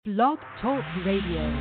Blog Talk Radio.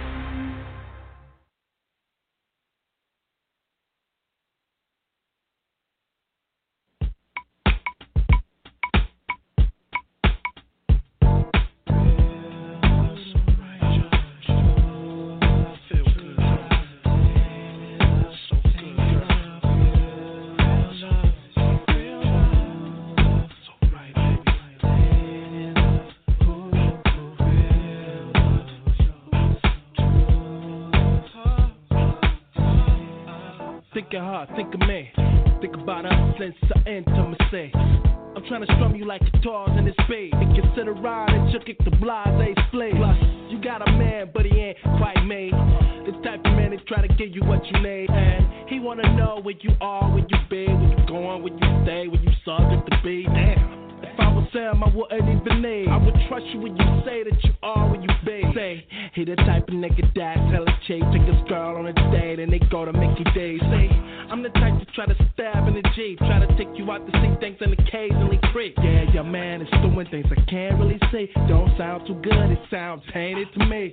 Think of her, think of me. Think about us since the intimacy. I'm trying to strum you like guitars in this beat. And consider riding, you kick the blase split. Plus, you got a man, but he ain't quite me. The type of man that try to give you what you need. And he wanna know where you are, where you be, where you going, where you stay, where you subject to be. Damn. If I was Sam, I wouldn't even need. I would trust you when you say that you are where you be. Say, he the type of nigga that tell a chick, take his girl on a date and they go to Mickey D's. Say, I'm the type to try to stab in the Jeep, try to take you out to see things and occasionally creep. Yeah, your man is doing things I can't really see. Don't sound too good, it sounds tainted to me.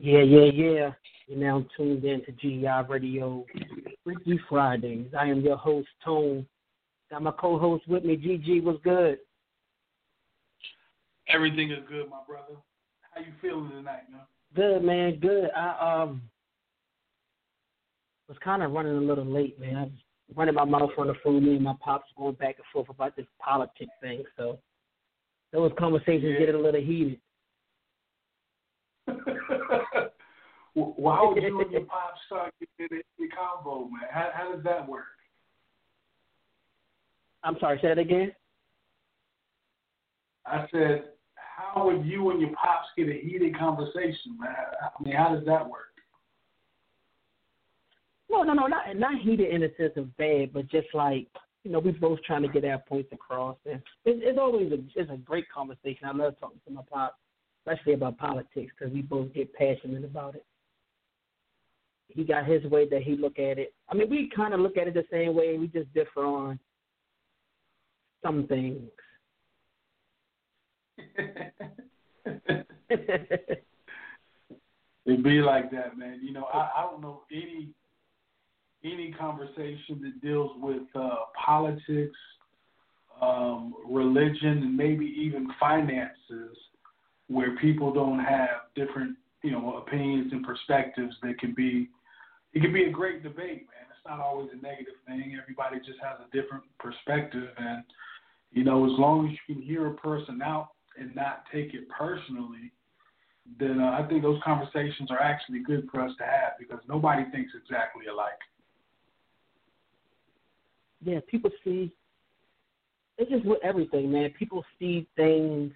Yeah. You're now tuned in to GEI Radio Freaky Fridays. I am your host, Tone. Got my co-host with me, GG. What's good? Everything is good, my brother. How you feeling tonight, man? Good, man. Good. I was kind of running a little late, man. I was running my mouth on the phone. Me and my pops going back and forth about this politics thing. So those conversations getting a little heated. Well, how would you and your pop start getting in the convo, man? How does that work? I'm sorry, say that again? I said, how would you and your pops get a heated conversation, man? I mean, how does that work? No, not heated in the sense of bad, but just like, we both trying to get our points across. And it's always a great conversation. I love talking to my pops, especially about politics, because we both get passionate about it. He got his way that he look at it. I mean, we kind of look at it the same way. We just differ on some things. It be like that, man. I don't know any conversation that deals with politics, religion, and maybe even finances where people don't have different, opinions and perspectives that can be a great debate, man. It's not always a negative thing. Everybody just has a different perspective. And, as long as you can hear a person out and not take it personally, then I think those conversations are actually good for us to have because nobody thinks exactly alike. Yeah, people see, it's just with everything, man. People see things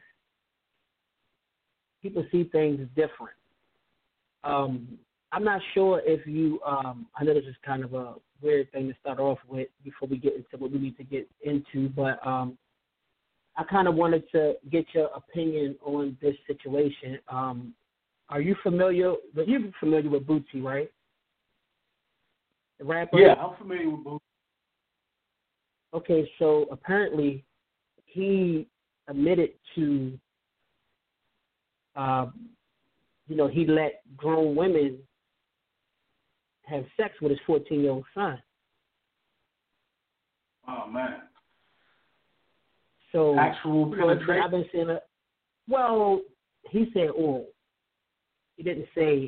different. I'm not sure if you, I know this is kind of a weird thing to start off with before we get into what we need to get into, but I kind of wanted to get your opinion on this situation. Are you familiar? You're familiar with Bootsy, right? The rapper? Yeah, I'm familiar with Bootsy. Okay, so apparently he admitted to, he let grown women have sex with his 14-year-old son. Oh, man. So actual penetration? I've been seeing it. Well, he said oral. He didn't say,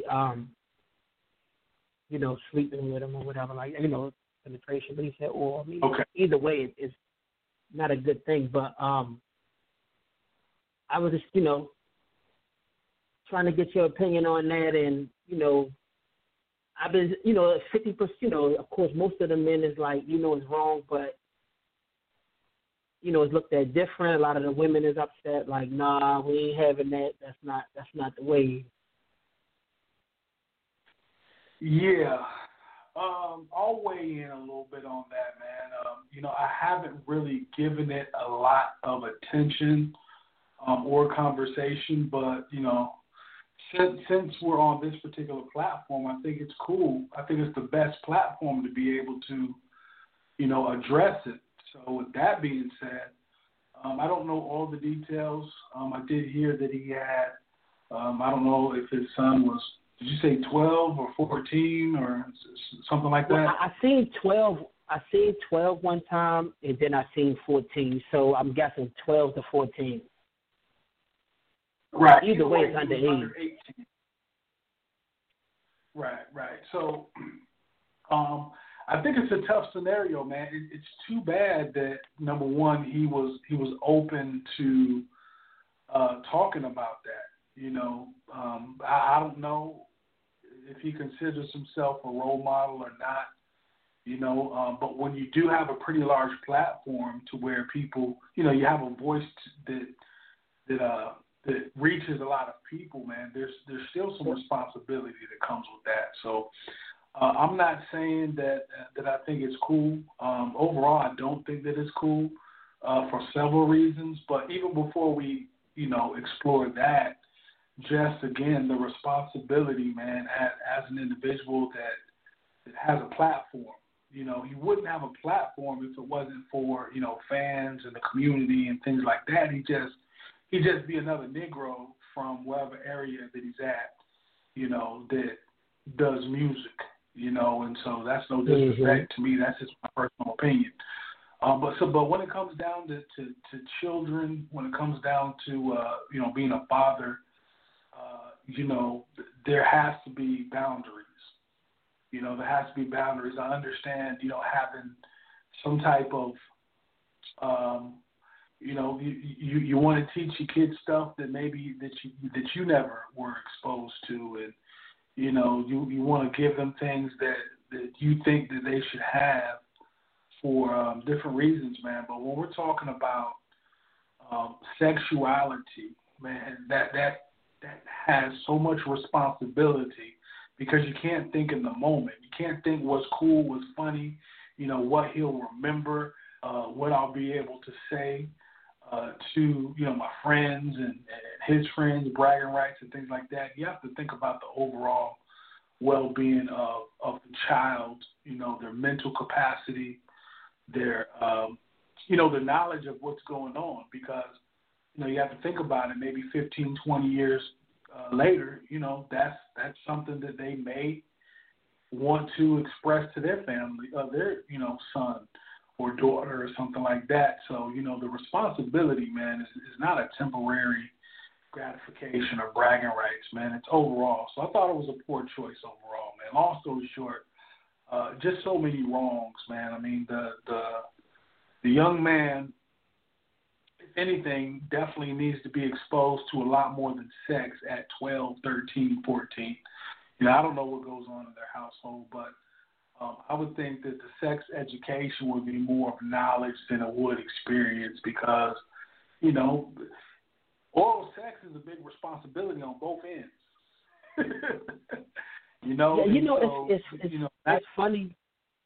sleeping with him or whatever, penetration. But he said oral. I mean, okay. Either way, it's not a good thing. But I was just, trying to get your opinion on that, and I've been, 50%. Of course, most of the men is like, it's wrong, but it's looked at different. A lot of the women is upset, like, nah, we ain't having that. That's not the way. Yeah. I'll weigh in a little bit on that, man. I haven't really given it a lot of attention or conversation, but, since we're on this particular platform, I think it's cool. I think it's the best platform to be able to, address it. So with that being said, I don't know all the details. I did hear that he had, I don't know if his son was, did you say 12 or 14 or something like that? Well, I seen 12. I seen 12 one time, and then I seen 14. So I'm guessing 12 to 14. Right. Either way, it's under 18. Right. So, I think it's a tough scenario, man. It's too bad that number one he was open to talking about that. I don't know if he considers himself a role model or not. But when you do have a pretty large platform to where people, you have a voice that reaches a lot of people, man, there's still some responsibility that comes with that. So I'm not saying that I think it's cool. Overall, I don't think that it's cool for several reasons. But even before we, explore that, just again the responsibility, man, as an individual that has a platform. He wouldn't have a platform if it wasn't for fans and the community and things like that. He'd just be another Negro from wherever area that he's at. that does music, and so that's no disrespect to me. That's just my personal opinion. But when it comes down to children, when it comes down to being a father, there has to be boundaries. There has to be boundaries. I understand, having some type of, you want to teach your kids stuff that maybe that you never were exposed to, and you want to give them things that you think that they should have for different reasons, man. But when we're talking about sexuality, man, that has so much responsibility because you can't think in the moment. You can't think what's cool, what's funny, what he'll remember, what I'll be able to say to my friends and his friends, bragging rights and things like that. You have to think about the overall well-being of the child, their mental capacity, their the knowledge of what's going on, because you have to think about it. Maybe 15, 20 years later, that's something that they may want to express to their family, their son or daughter or something like that. So the responsibility, man, is not a temporary gratification or bragging rights, man. It's overall. So I thought it was a poor choice overall, man. Long story short, just so many wrongs, man. I mean, the young man, if anything, definitely needs to be exposed to a lot more than sex at 12, 13, 14. I don't know what goes on in their household, but I would think that the sex education would be more of knowledge than it would experience, because, oral sex is a big responsibility on both ends. It's funny.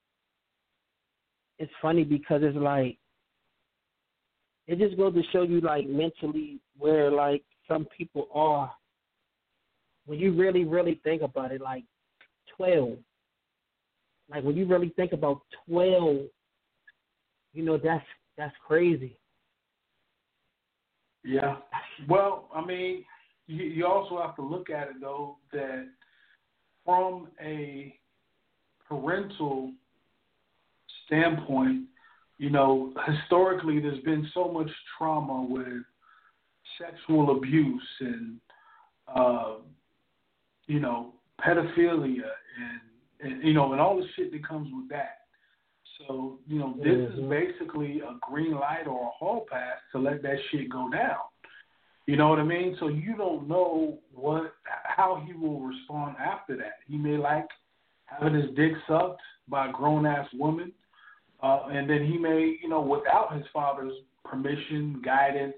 It's funny because it's like, it just goes to show you, like, mentally where, like, some people are. When you really, really think about it, like, 12. Like, when you really think about 12, that's crazy. Yeah. Well, I mean, you also have to look at it, though, that from a parental standpoint, historically there's been so much trauma with sexual abuse and, pedophilia and all the shit that comes with that. So, this is basically a green light or a hall pass to let that shit go down. You know what I mean? So you don't know how he will respond after that. He may like having his dick sucked by a grown-ass woman, and then he may, without his father's permission, guidance,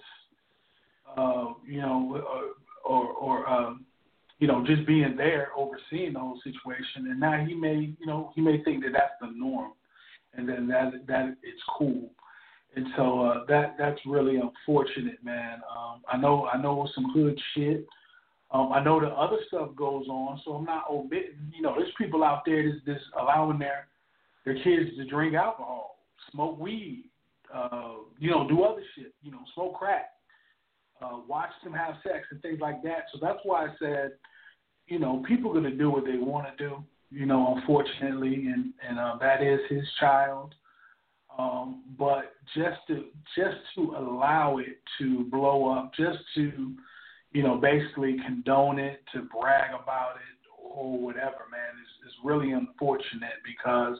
just being there, overseeing the whole situation, and now he may think that that's the norm, and then that it's cool. And so that's really unfortunate, man. I know some good shit. I know the other stuff goes on, so I'm not omitting. There's people out there that's allowing their kids to drink alcohol, smoke weed, do other shit, smoke crack, watch them have sex and things like that. So that's why I said, people are going to do what they want to do, unfortunately, and that is his child. But just to allow it to blow up, just to, basically condone it, to brag about it or whatever, man, is really unfortunate because,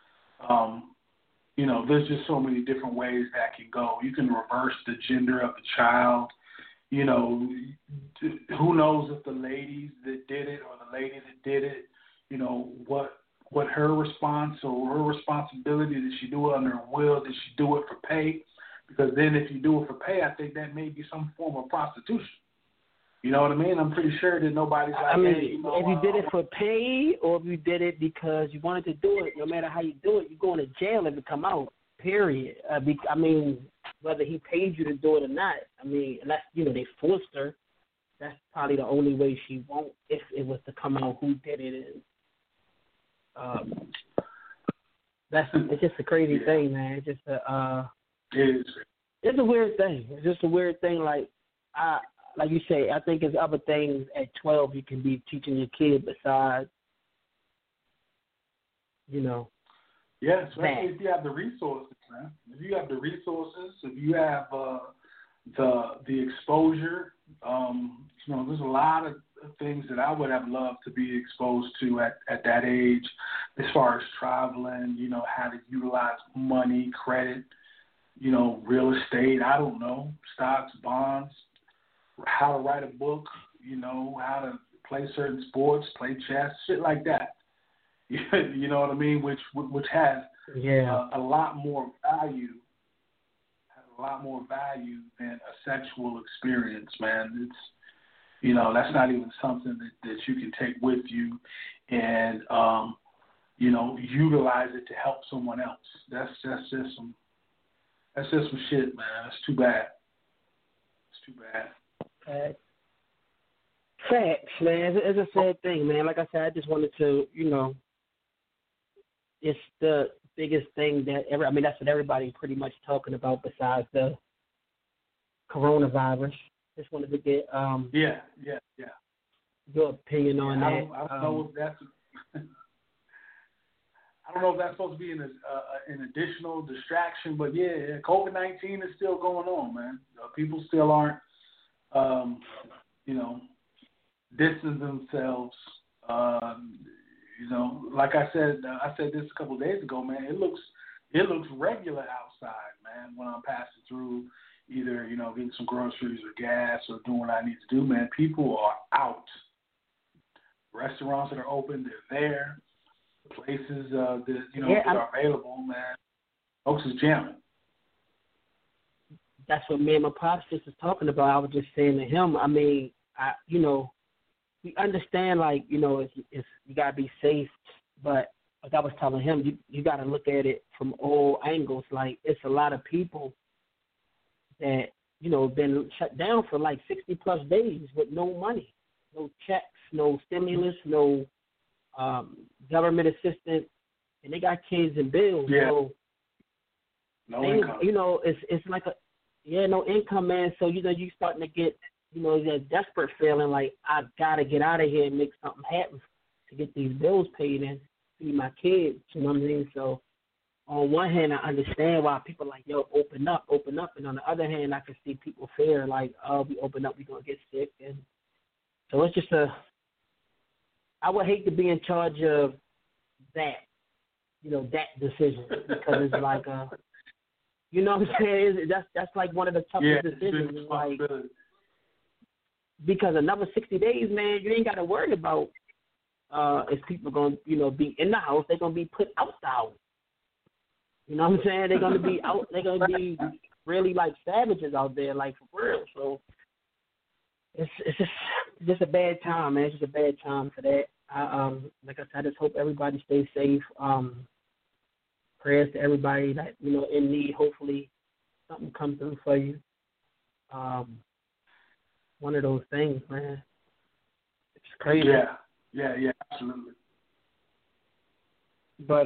there's just so many different ways that can go. You can reverse the gender of the child. Who knows if the ladies that did it or the lady that did it, what her response or her responsibility, did she do it under her will? Did she do it for pay? Because then if you do it for pay, I think that may be some form of prostitution. You know what I mean? I'm pretty sure that nobody's like, hey, if you did it for pay or if you did it because you wanted to do it, no matter how you do it, you're going to jail if you come out, period. Whether he paid you to do it or not, unless, they forced her, that's probably the only way she won't, if it was to come out who did it. It's just a crazy thing, man. It's just it's a weird thing. It's just a weird thing. Like, like you say, I think there's other things at 12 you can be teaching your kid besides, Yeah, especially if you have the resources, man. If you have the resources, if you have the exposure, there's a lot of things that I would have loved to be exposed to at that age, as far as traveling, how to utilize money, credit, real estate, I don't know, stocks, bonds, how to write a book, how to play certain sports, play chess, shit like that. You know what I mean? Which has a lot more value. Has a lot more value than a sexual experience, man. It's that's not even something that you can take with you and utilize it to help someone else. That's just some shit, man. That's too bad. It's too bad. Facts, man. It's a sad thing, man. Like I said, I just wanted to, it's the biggest thing that that's what everybody's pretty much talking about besides the coronavirus. Just wanted to get your opinion on that. I don't know if that's I don't know if that's supposed to be an additional distraction, but yeah, COVID-19 is still going on, man. People still aren't, distancing themselves. Like I said this a couple of days ago, man. It looks regular outside, man. When I'm passing through, either getting some groceries or gas or doing what I need to do, man. People are out. Restaurants that are open, they're there. Places that are available, man. Folks is jamming. That's what me and my pops just was talking about. I was just saying to him, we understand, like, it's you gotta be safe, but like I was telling him, you gotta look at it from all angles. Like, it's a lot of people that been shut down for like 60+ days with no money, no checks, no stimulus, no government assistance, and they got kids and bills. Yeah. So no income. It's like no income, man. So you starting to get that desperate feeling like I gotta get out of here and make something happen to get these bills paid and feed my kids. You know what I mean? So on one hand, I understand why people are like, yo, open up, and on the other hand, I can see people fear like, oh, we open up, we gonna get sick, and so it's just I would hate to be in charge of that, that decision, because it's like, you know what I'm saying? That's like one of the toughest decisions. Like, because another 60 days, man, you ain't got to worry about if people going to, be in the house. They're going to be put out the house. You know what I'm saying? They're going to be out. They're going to be really like savages out there, like for real. So it's just a bad time, man. It's just a bad time for that. Like I said, I just hope everybody stays safe. Prayers to everybody that, in need. Hopefully something comes through for you. One of those things, man. It's crazy. Yeah, absolutely. But,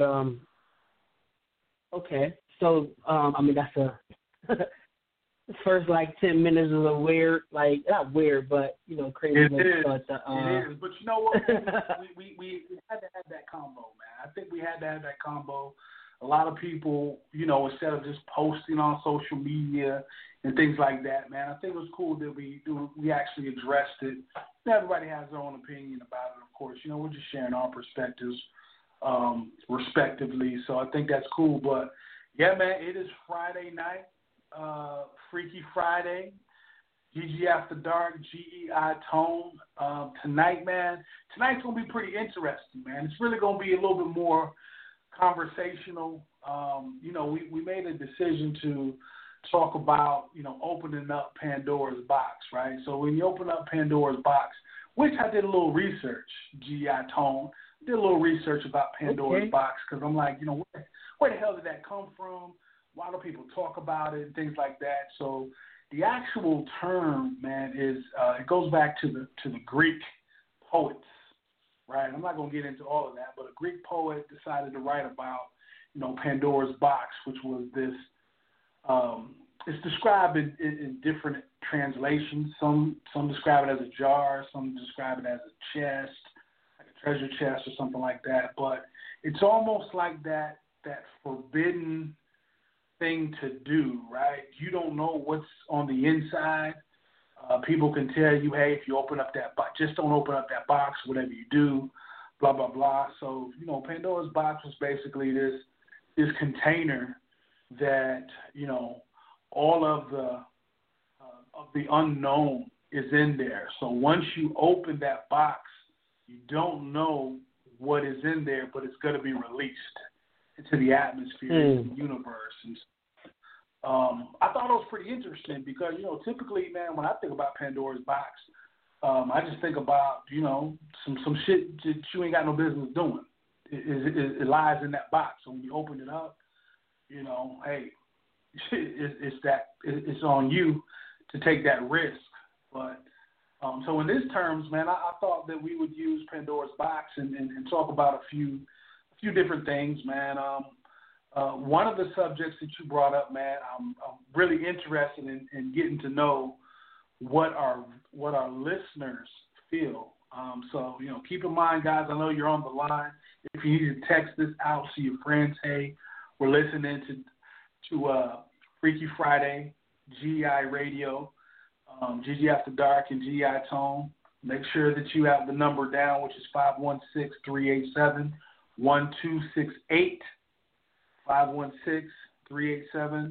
okay. So, that's the first, 10 minutes is a weird, not weird, but, crazy. It is. But you know what? we had to have that combo, man. I think we had to have that combo. A lot of people, instead of just posting on social media and things like that, man, I think it was cool that we actually addressed it. Everybody has their own opinion about it, of course. We're just sharing our perspectives respectively. So I think that's cool. But, yeah, man, it is Friday night, Freaky Friday, GG After Dark, GEI Tone. Tonight's going to be pretty interesting, man. It's really going to be a little bit more conversational. We made a decision to talk about, opening up Pandora's box, right? So when you open up Pandora's box, which I did a little research, GI Tone, did a little research about Pandora's box, because I'm like, where the hell did that come from? Why do people talk about it and things like that? So the actual term, man, is it goes back to the Greek poets. Right, I'm not going to get into all of that, but a Greek poet decided to write about, Pandora's box, which was this it's described in different translations. Some describe it as a jar, some describe it as a chest, like a treasure chest or something like that. But it's almost like that forbidden thing to do, right? You don't know what's on the inside. People can tell you, hey, if you open up that box, just don't open up that box, whatever you do, blah, blah, blah. So, Pandora's box was basically this container that, all of the unknown is in there. So once you open that box, you don't know what is in there, but it's going to be released into the atmosphere, into the universe. And I thought it was pretty interesting because, typically, man, when I think about Pandora's box, I just think about, some shit that you ain't got no business doing. It lies in that box. So when you open it up, hey, it's on you to take that risk. But so in these terms, man, I thought that we would use Pandora's box and talk about a few different things, man. One of the subjects that you brought up, man, I'm really interested in getting to know what our listeners feel. So, keep in mind, guys, I know you're on the line. If you need to text this out to your friends, hey, we're listening to Freaky Friday, GI Radio, GG After Dark, and GI Tone. Make sure that you have the number down, which is 516-387-1268. 516-387-1268.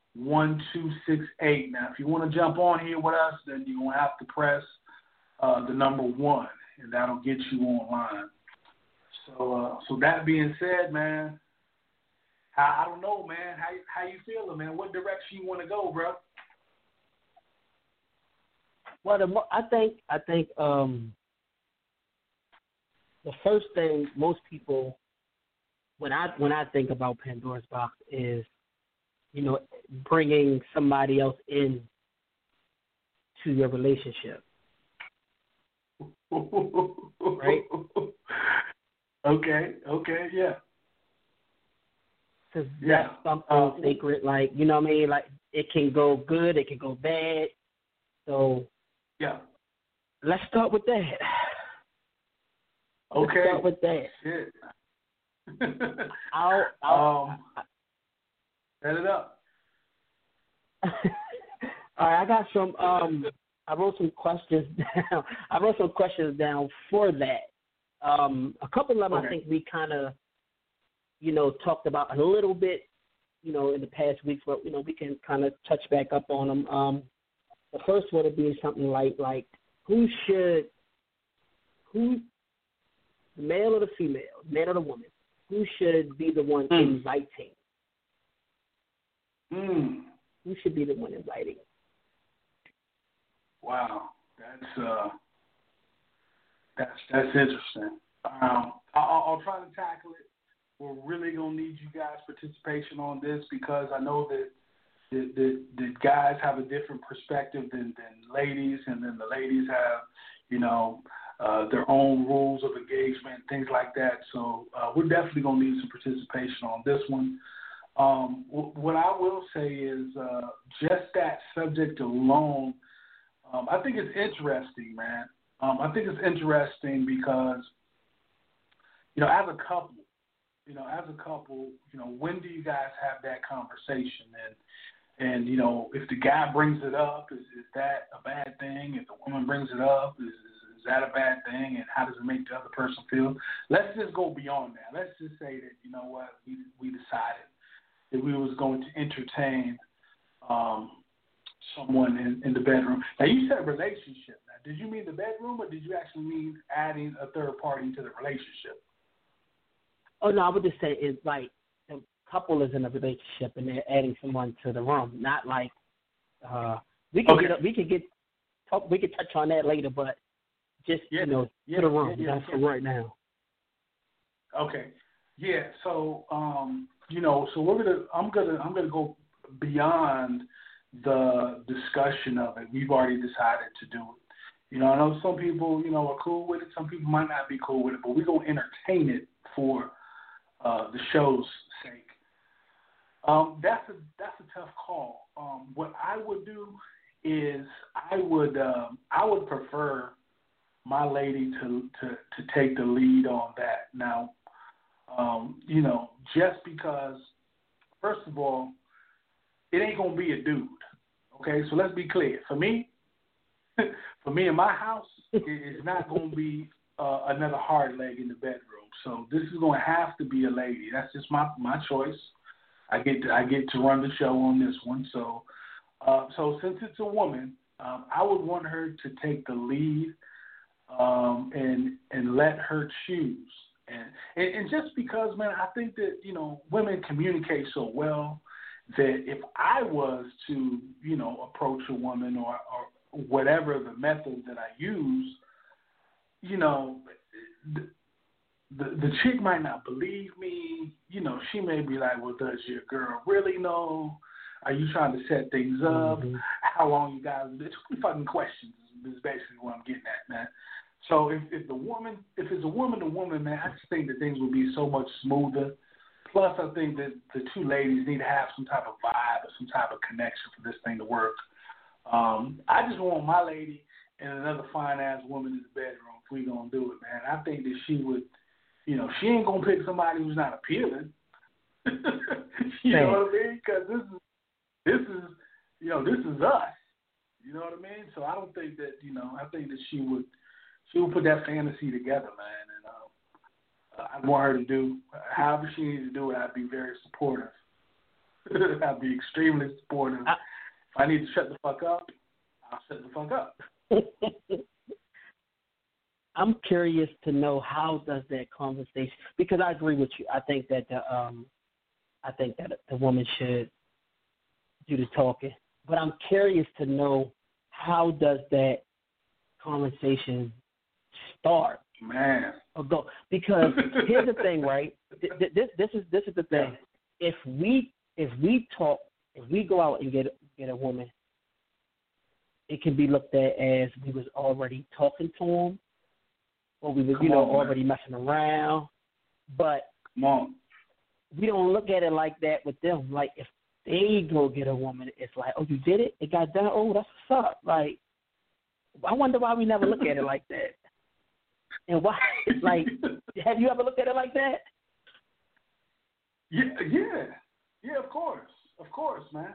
Now, if you want to jump on here with us, then you're going to have to press the number 1, and that'll get you online. So that being said, man, I don't know, man. How you feeling, man? What direction you want to go, bro? Well, I think the first thing most people, when I think about Pandora's box, is bringing somebody else in to your relationship, right? Okay, yeah. Because that's something sacred, like, you know what I mean? Like, it can go good, it can go bad. So, yeah. Let's start with that. Okay. Let's start with that. Shit. I'll set it up. All right, I got some. I wrote some questions down. For that. A couple of them, okay. I think we kind of, talked about a little bit, in the past weeks, but we can kind of touch back up on them. The first one would be something like the male or the female, man or the woman, who should be the one inviting? Who should be the one inviting? Wow, that's interesting. I'll try to tackle it. We're really gonna need you guys' participation on this because I know that the guys have a different perspective than ladies, and then the ladies have, their own rules of engagement, things like that. So we're definitely going to need some participation on this one. What I will say is just that subject alone, I think it's interesting, man. I think it's interesting because, as a couple, when do you guys have that conversation? And if the guy brings it up, is that a bad thing? If the woman brings it up, is that a bad thing? And how does it make the other person feel? Let's just go beyond that. Let's just say that, we decided that we was going to entertain someone in the bedroom. Now, you said relationship. Now, did you mean the bedroom, or did you actually mean adding a third party to the relationship? Oh, no, I would just say it's like the couple is in a relationship and they're adding someone to the room. Not like we can touch on that later, but just to the room. That's for right now. Okay. Yeah. So so I'm gonna go beyond the discussion of it. We've already decided to do it. I know some people are cool with it. Some people might not be cool with it, but we're gonna entertain it for the show's sake. That's a tough call. what I would do is I would prefer my lady to take the lead on that. Now, just because, first of all, it ain't gonna be a dude. Okay, so let's be clear. For me in my house, it's not gonna be another hard leg in the bedroom. So this is gonna have to be a lady. That's just my choice. I get to run the show on this one. So since it's a woman, I would want her to take the lead and let her choose. And just because, man, I think that women communicate so well that if I was to approach a woman or whatever the method that I use, the chick might not believe me. She may be like, well, does your girl really know? Are you trying to set things up? Mm-hmm. How long you guys? It's fucking questions is basically what I'm getting at, man. So if it's a woman to woman, man, I just think that things would be so much smoother. Plus, I think that the two ladies need to have some type of vibe or some type of connection for this thing to work. I just want my lady and another fine-ass woman in the bedroom if we gonna do it, man. I think that she would, she ain't gonna pick somebody who's not appealing. You know what I mean? Because this is us. You know what I mean? So I don't think that, I think that she would put that fantasy together, man. And I'd want her to do however she needs to do it. I'd be very supportive. I'd be extremely supportive. If I need to shut the fuck up, I'll shut the fuck up. I'm curious to know how does that conversation, because I agree with you. I think that the woman should do the talking, but I'm curious to know how does that conversation start, man, or go? Because here's the thing, right? This is the thing. If we talk, if we go out and get a woman, it can be looked at as we was already talking to them, or we was already messing around. But we don't look at it like that with them. Like if they go get a woman, it's like, oh, you did it? It got done? Oh, that's what's up. Like, I wonder why we never look at it like that. And why, like, have you ever looked at it like that? Yeah, of course, man.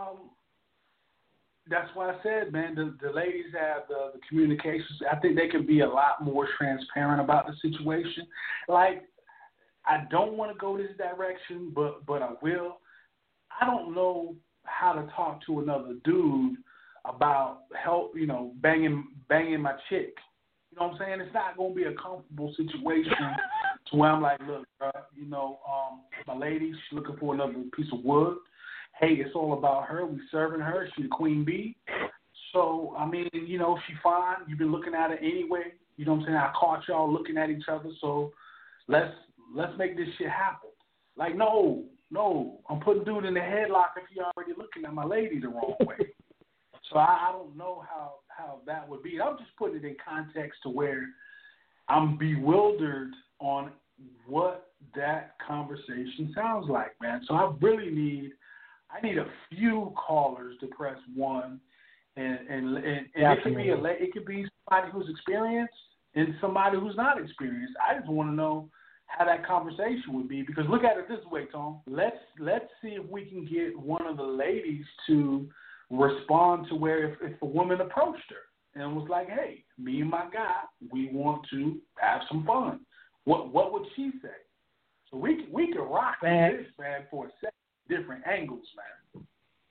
That's why I said, man, the ladies have the communications. I think they can be a lot more transparent about the situation. Like, I don't want to go this direction, but I will. I don't know how to talk to another dude about banging my chick. You know what I'm saying? It's not going to be a comfortable situation to where I'm like, look, my lady, she's looking for another piece of wood. Hey, it's all about her. We serving her. She's the queen bee. So, I mean, she fine. You've been looking at her anyway. You know what I'm saying? I caught y'all looking at each other. So let's make this shit happen. Like, no, I'm putting dude in the headlock if you're already looking at my lady the wrong way. So I don't know how that would be. I'm just putting it in context to where I'm bewildered on what that conversation sounds like, man. So I really need a few callers to press one, and it could be somebody who's experienced and somebody who's not experienced. I just want to know how that conversation would be, because look at it this way, Tom. Let's see if we can get one of the ladies to respond to where if a woman approached her and was like, hey, me and my guy, we want to have some fun. What would she say? So we can rock this, man, for a second. Different angles, man.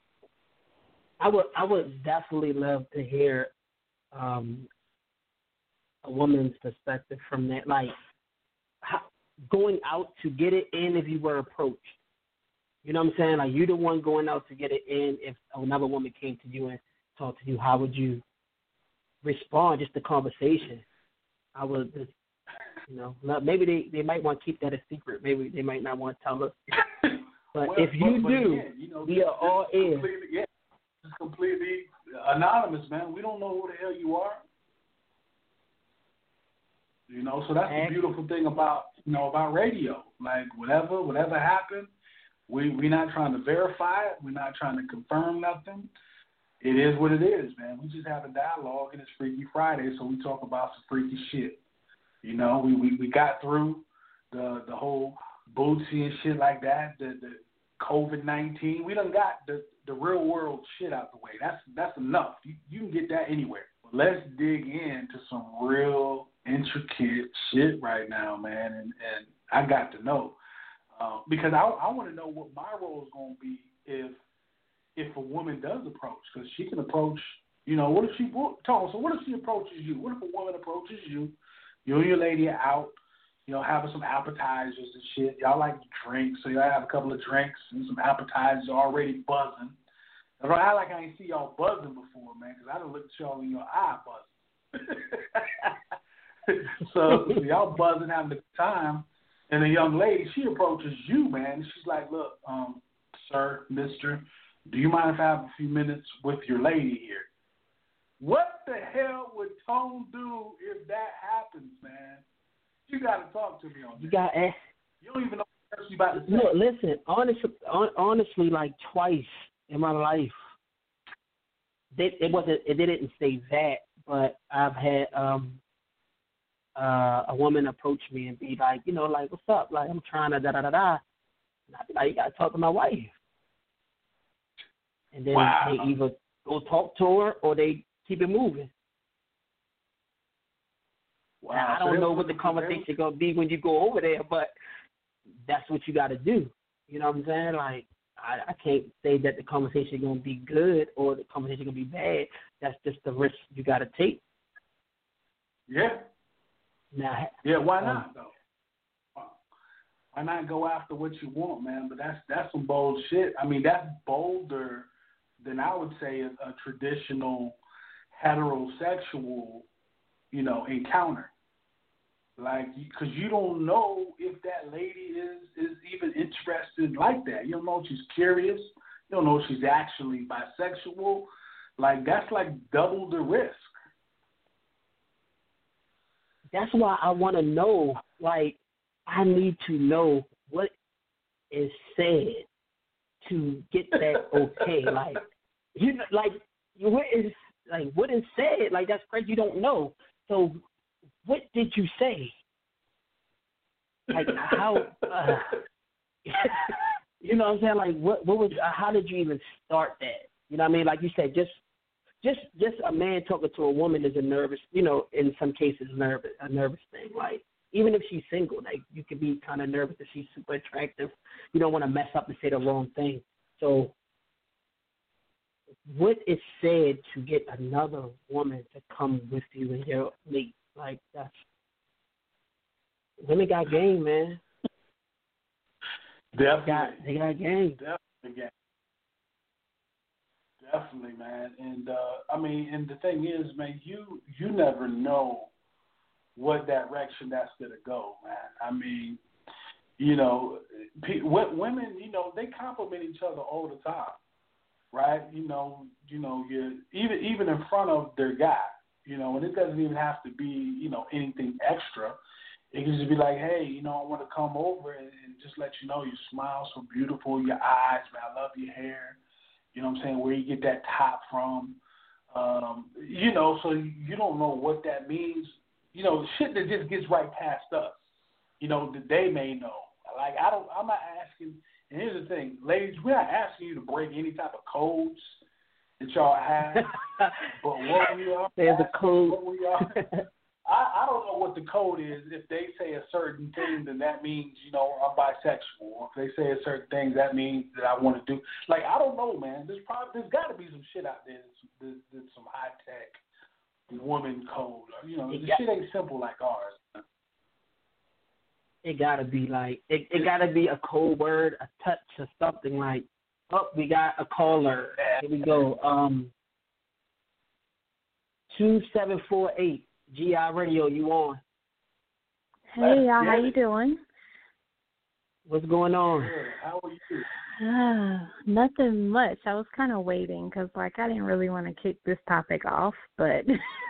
I would definitely love to hear a woman's perspective from that, like going out to get it in if you were approached. You know what I'm saying? Like, you're the one going out to get it in. If another woman came to you and talked to you, how would you respond? Just the conversation. I would just, maybe they might want to keep that a secret. Maybe they might not want to tell us. But if you do, again, we are all in. It's completely anonymous, man. We don't know who the hell you are. So that's the beautiful thing about radio. Like, whatever happened, We're not trying to verify it. We're not trying to confirm nothing. It is what it is, man. We just have a dialogue, and it's Freaky Friday, so we talk about some freaky shit. You know, we got through the whole Bootsy and shit like that, the COVID-19. We done got the real world shit out the way. That's enough. You can get that anywhere. But let's dig into some real intricate shit right now, man, and I got to know. Because I want to know what my role is going to be if a woman does approach, because she can approach, you know, what if she approaches you? What if a woman approaches you, you and your lady are out, you know, having some appetizers and shit. Y'all like to drink, so y'all have a couple of drinks and some appetizers already buzzing. I don't act like I ain't see y'all buzzing before, man, because I done looked at y'all in your eye buzzing. so y'all buzzing, having a good time. And a young lady, she approaches you, man. She's like, look, sir, mister, do you mind if I have a few minutes with your lady here? What the hell would Tone do if that happens, man? You got to talk to me on that. You don't even know what you're about to say. Look, listen, honestly, like twice in my life, it didn't say that, but I've had a woman approach me and be like, you know, like, what's up? Like, I'm trying to da-da-da-da. And I'd be like, you got to talk to my wife. And then they either go talk to her or they keep it moving. Wow. Now, I don't know what the conversation going to be when you go over there, but that's what you got to do. You know what I'm saying? Like, I can't say that the conversation going to be good or the conversation going to be bad. That's just the risk you got to take. Yeah. Now, yeah, why not, though? Why not go after what you want, man? But that's some bold shit. I mean, that's bolder than I would say a traditional heterosexual, you know, encounter. Like, because you don't know if that lady is even interested like that. You don't know if she's curious. You don't know if she's actually bisexual. Like, that's like double the risk. That's why I want to know, like, I need to know what is said to get that okay. Like, you know, like, what is said? Like, that's crazy. You don't know. So, what did you say? Like, how? You know what I'm saying? Like, what was? How did you even start that? You know what I mean? Like you said, just a man talking to a woman is a nervous, you know, in some cases a nervous thing. Like, even if she's single, like, you could be kind of nervous if she's super attractive. You don't want to mess up and say the wrong thing. So what is said to get another woman to come with you in your mate? Like, that's, women got game, man. Definitely. They got game. Definitely game. Definitely, man. And I mean, and the thing is, man, you never know what direction that's gonna go, man. I mean, you know, women, you know, they compliment each other all the time, right? You know, you even in front of their guy, you know, and it doesn't even have to be, you know, anything extra. It can just be like, hey, you know, I want to come over and just let you know you smile so beautiful, your eyes, man, I love your hair. You know what I'm saying? Where you get that top from. You know, so you don't know what that means. You know, shit that just gets right past us. You know, that they may know. Like, I'm not asking, and here's the thing, ladies, we're not asking you to break any type of codes that y'all have. But what we are, there's a code. What we are, I don't know what the code is. If they say a certain thing, then that means, you know, I'm bisexual. Or if they say a certain thing, that means that I want to do. Like, I don't know, man. There's got to be some shit out there that's some high tech woman code. You know, the shit ain't simple like ours. It gotta be like it gotta be a code word, a touch, or something like. Oh, we got a caller. Here we go. 2748 GI Radio. You on? Hey, y'all. How you doing? What's going on? Good. How are you? Nothing much. I was kind of waiting because, like, I didn't really want to kick this topic off, but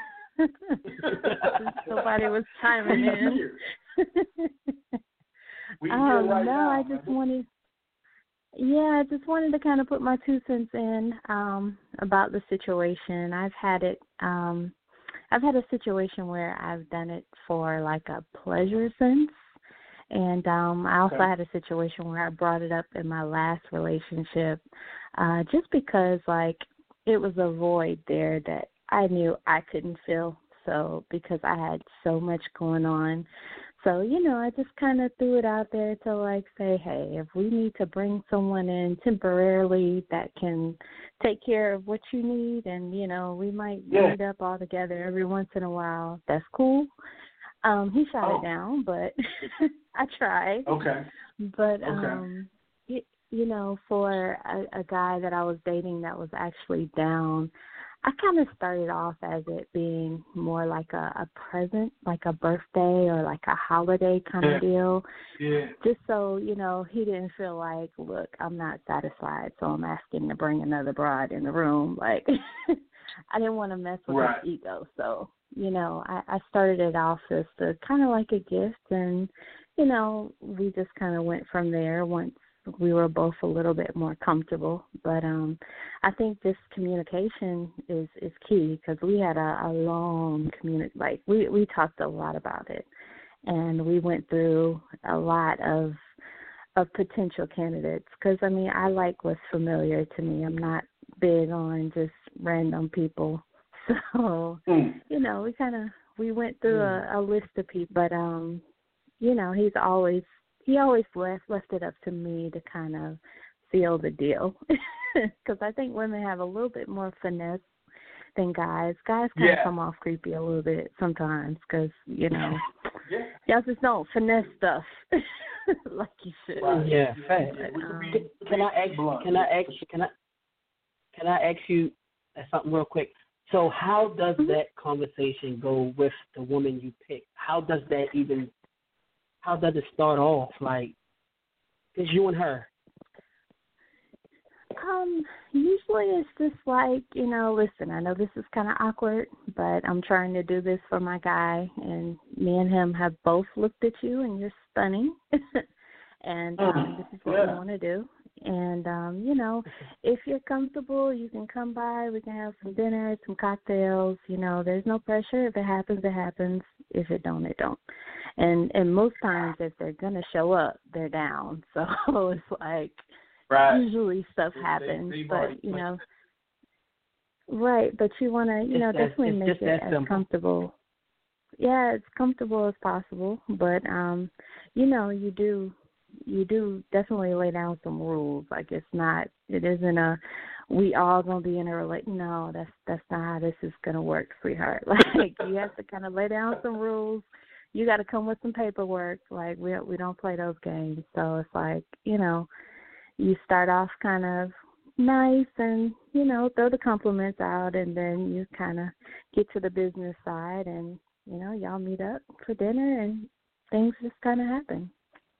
somebody was chiming in. We here right now. I just wanted. Yeah, I just wanted to kind of put my 2 cents in about the situation. I've had a situation where I've done it for like a pleasure sense. And I also Okay. had a situation where I brought it up in my last relationship, just because like it was a void there that I knew I couldn't fill. So because I had so much going on, so I just kind of threw it out there to like say, hey, if we need to bring someone in temporarily that can take care of what you need, and we might Yeah. meet up all together every once in a while. That's cool. He shot it down, but I tried. Okay. But Okay. for a guy that I was dating that was actually down, I kind of started off as it being more like a present, like a birthday or like a holiday kind of deal. Yeah. Just so, he didn't feel like, look, I'm not satisfied, so I'm asking to bring another bride in the room. Like, I didn't want to mess with Right. his ego. So, I started it off as kind of like a gift, and, we just kind of went from there once we were both a little bit more comfortable. But I think this communication is key, because we had a long like we talked a lot about it, and we went through a lot of potential candidates, because I like what's familiar to me. I'm not big on just random people. So we went through a list of people, but he always left it up to me to kind of seal the deal, because I think women have a little bit more finesse than guys. Guys kind of come off creepy a little bit sometimes, because y'all just don't finesse stuff like you should. Yeah, fact. But, Can I ask you something real quick? So how does that conversation go with the woman you pick? How does it start off? Like, it's you and her. Usually it's just like, listen, I know this is kind of awkward, but I'm trying to do this for my guy, and me and him have both looked at you, and you're stunning, and this is what we want to do. And, if you're comfortable, you can come by. We can have some dinner, some cocktails. There's no pressure. If it happens, it happens. If it don't, it don't. And most times, if they're going to show up, they're down. So it's like usually stuff happens. But, right. But you want to, definitely make it as simple. Yeah, as comfortable as possible. But, you do definitely lay down some rules. Like, it isn't we all gonna be in a relationship. No, that's not how this is gonna work, sweetheart. Like, you have to kind of lay down some rules. You got to come with some paperwork. Like, we don't play those games. So it's like, you start off kind of nice and, throw the compliments out, and then you kind of get to the business side, and, y'all meet up for dinner, and things just kind of happen.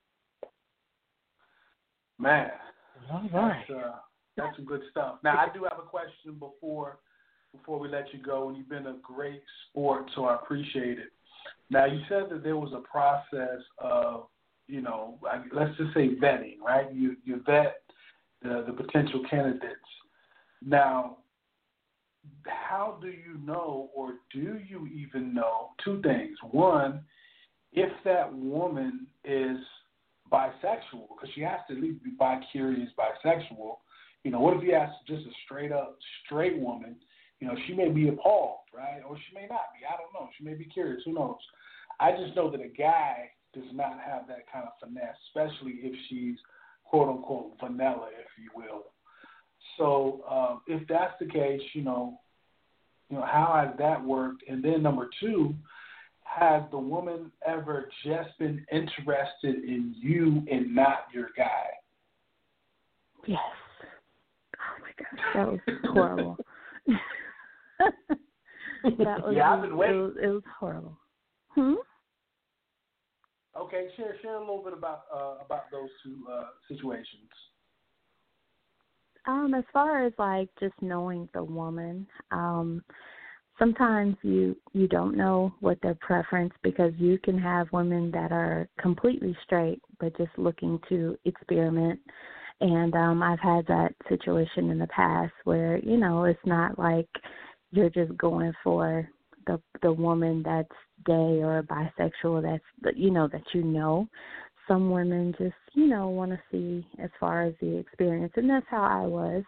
Man, all right. That's some good stuff. Now, I do have a question before we let you go, and you've been a great sport, so I appreciate it. Now, you said that there was a process of, let's just say vetting, right? You vet the potential candidates. Now, how do you know, or do you even know, two things? One, if that woman is bisexual, because she has to at least be bi-curious, bisexual. What if you ask just a straight-up straight woman? She may be appalled, right? Or she may not be. I don't know. She may be curious. Who knows? I just know that a guy does not have that kind of finesse, especially if she's quote-unquote vanilla, if you will. So if that's the case, how has that worked? And then number two, has the woman ever just been interested in you and not your guy? Yes. Oh my gosh, that was horrible. I've been waiting. It was horrible. Okay, share a little bit about those two situations. As far as like just knowing the woman, sometimes you don't know what their preference, because you can have women that are completely straight but just looking to experiment, And I've had that situation in the past where, you know, it's not like you're just going for the woman that's gay or bisexual that's, you know, that you know. Some women just, you know, want to see as far as the experience, and that's how I was.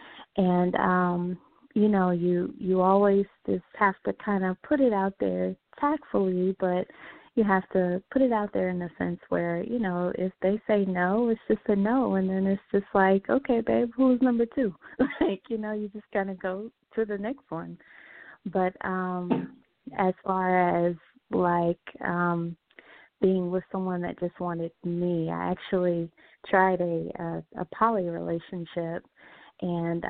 And, you know, you always just have to kind of put it out there tactfully, but you have to put it out there in a sense where, you know, if they say no, it's just a no, and then it's just like, okay, babe, who's number two? Like, you know, you just kind of go to the next one. But as far as, like, being with someone that just wanted me, I actually tried a poly relationship, and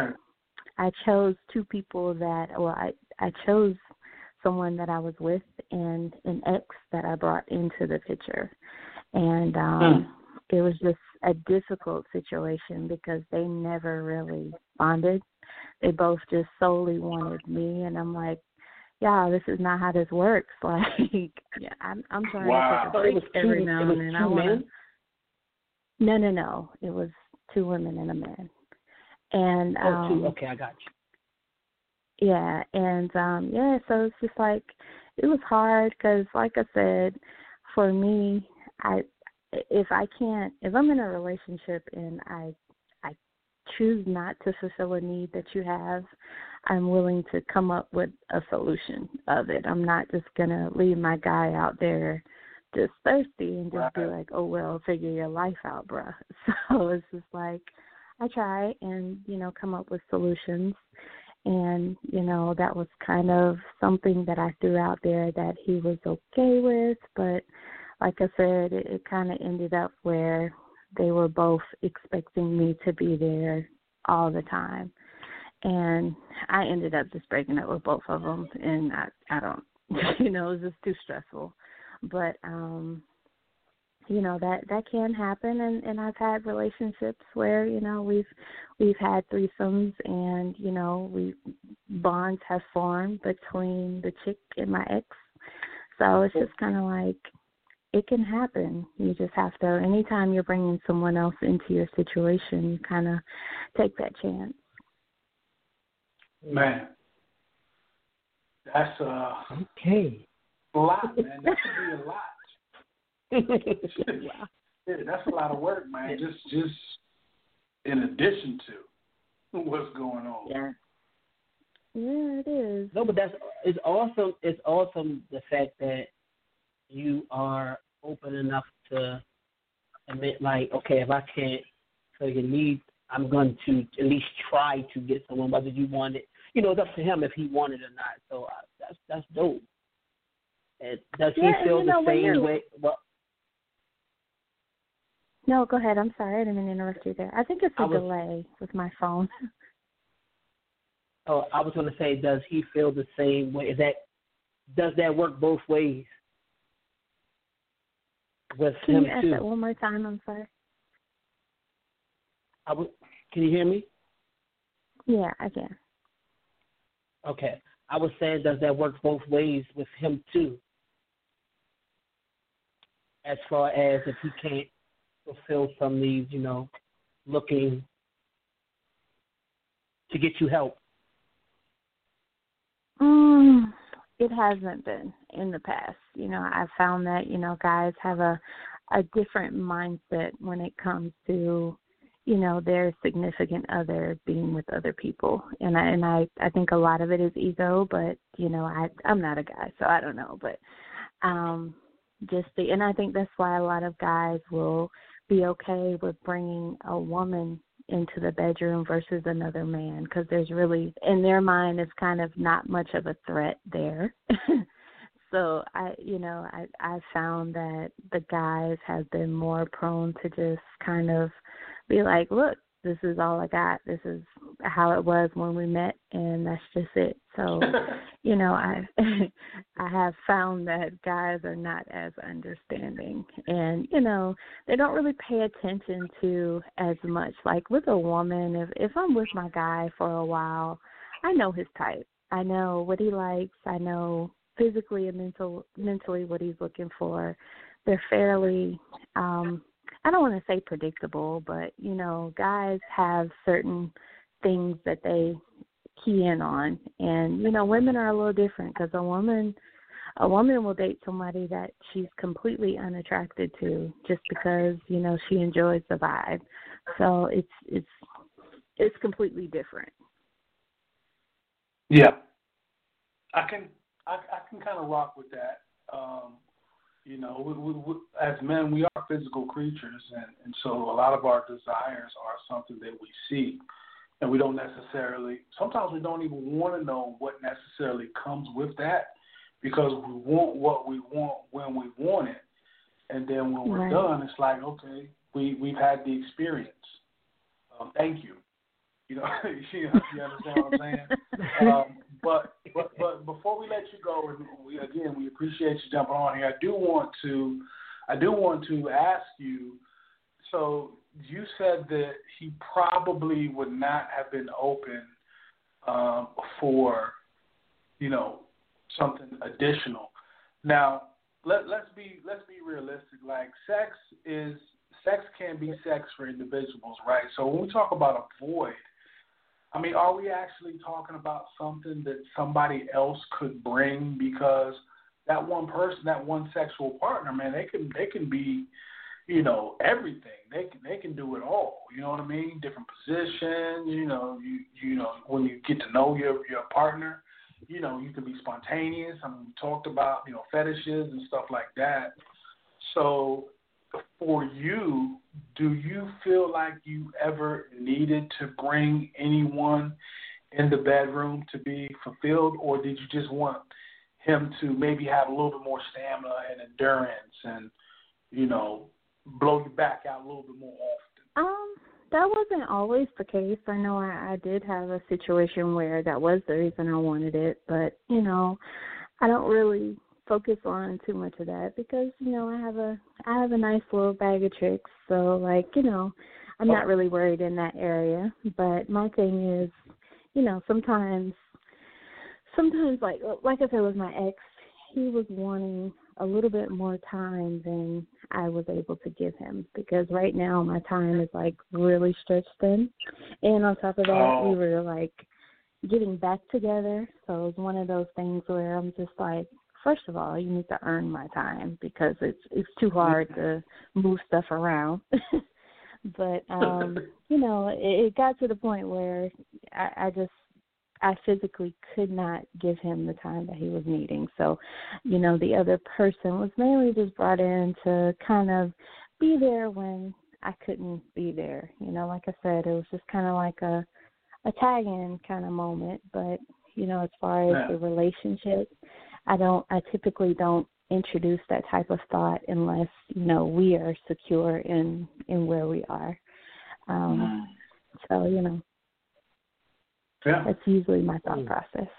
I chose two people that, well, I chose someone that I was with and an ex that I brought into the picture. And it was just a difficult situation because they never really bonded. They both just solely wanted me, and I'm like, yeah, this is not how this works. Like, yeah, I'm trying to take a break every now and then. I want to. No. It was two women and a man. And two. Okay, I got you. Yeah, and so it's just like, it was hard because, like I said, for me, if I'm in a relationship and I choose not to fulfill a need that you have, I'm willing to come up with a solution of it. I'm not just going to leave my guy out there just thirsty and just be like, oh, well, figure your life out, bruh. So it's just like, I try and, you know, come up with solutions. And, you know, that was kind of something that I threw out there that he was okay with. But like I said, it kind of ended up where they were both expecting me to be there all the time. And I ended up just breaking up with both of them. And I don't, you know, it was just too stressful. But, you know, that can happen, and I've had relationships where, you know, we've had threesomes, and, you know, bonds have formed between the chick and my ex. So it's just kind of like, it can happen. You just have to, anytime you're bringing someone else into your situation, you kind of take that chance. Man, that's okay. A lot, man. That should be a lot. Yeah, that's a lot of work, man. Just in addition to what's going on. Yeah, it is. No, but it's awesome. It's awesome the fact that you are open enough to admit, like, okay, if I can't fill your needs, I'm going to at least try to get someone. Whether you want it, you know, it's up to him if he wanted or not. So that's dope. And does he feel the same way? Well. No, go ahead. I'm sorry. I didn't mean to interrupt you there. I think it's a delay with my phone. Oh, I was going to say, does he feel the same way? Does that work both ways with him too? Can you ask that one more time? I'm sorry. Can you hear me? Yeah, I can. Okay. I was saying, does that work both ways with him too? As far as if he can't fulfill some needs, you know, looking to get you help? It hasn't been in the past. You know, I've found that, you know, guys have a different mindset when it comes to, you know, their significant other being with other people. And I think a lot of it is ego, but, you know, I'm not a guy, so I don't know. But and I think that's why a lot of guys will be okay with bringing a woman into the bedroom versus another man, because there's really, in their mind, it's kind of not much of a threat there. So I found that the guys have been more prone to just kind of be like, look, this is all I got. This is how it was when we met, and that's just it. So, you know, I have found that guys are not as understanding, and, you know, they don't really pay attention to as much. Like with a woman, if I'm with my guy for a while, I know his type. I know what he likes. I know physically and mentally what he's looking for. They're fairly, I I don't want to say predictable, but, you know, guys have certain things that they key in on. And, you know, women are a little different because a woman will date somebody that she's completely unattracted to just because, you know, she enjoys the vibe. So it's completely different. Yeah. I can kind of rock with that. You know, we, as men, we are physical creatures, and so a lot of our desires are something that we see, and we don't necessarily, sometimes we don't even want to know what necessarily comes with that, because we want what we want when we want it, and then when we're done, it's like, okay, we've had the experience. Thank you. You know, you understand what I'm saying? But before we let you go, and we appreciate you jumping on here. I do want to ask you. So you said that he probably would not have been open for, you know, something additional. Now let's be realistic. Like sex can be sex for individuals, right? So when we talk about a void, I mean, are we actually talking about something that somebody else could bring? Because that one person, that one sexual partner, man, they can be, you know, everything. They can do it all. You know what I mean? Different positions. You know, you know when you get to know your partner, you know, you can be spontaneous. I mean, we talked about, you know, fetishes and stuff like that. So for you, do you feel like you ever needed to bring anyone in the bedroom to be fulfilled, or did you just want him to maybe have a little bit more stamina and endurance and, you know, blow you back out a little bit more often? That wasn't always the case. I know I did have a situation where that was the reason I wanted it, but, you know, I don't really focus on too much of that because, you know, I have a nice little bag of tricks. So, like, you know, I'm not really worried in that area. But my thing is, you know, sometimes like I said with my ex, he was wanting a little bit more time than I was able to give him because right now my time is like really stretched thin. And on top of that, we were like getting back together. So it was one of those things where I'm just like, first of all, you need to earn my time because it's too hard to move stuff around. But, you know, it got to the point where I physically could not give him the time that he was needing. So, you know, the other person was mainly just brought in to kind of be there when I couldn't be there. You know, like I said, it was just kind of like a tag-in kind of moment. But, you know, as far as the relationship, I typically don't introduce that type of thought unless, you know, we are secure in where we are. So, you know, that's usually my thought process.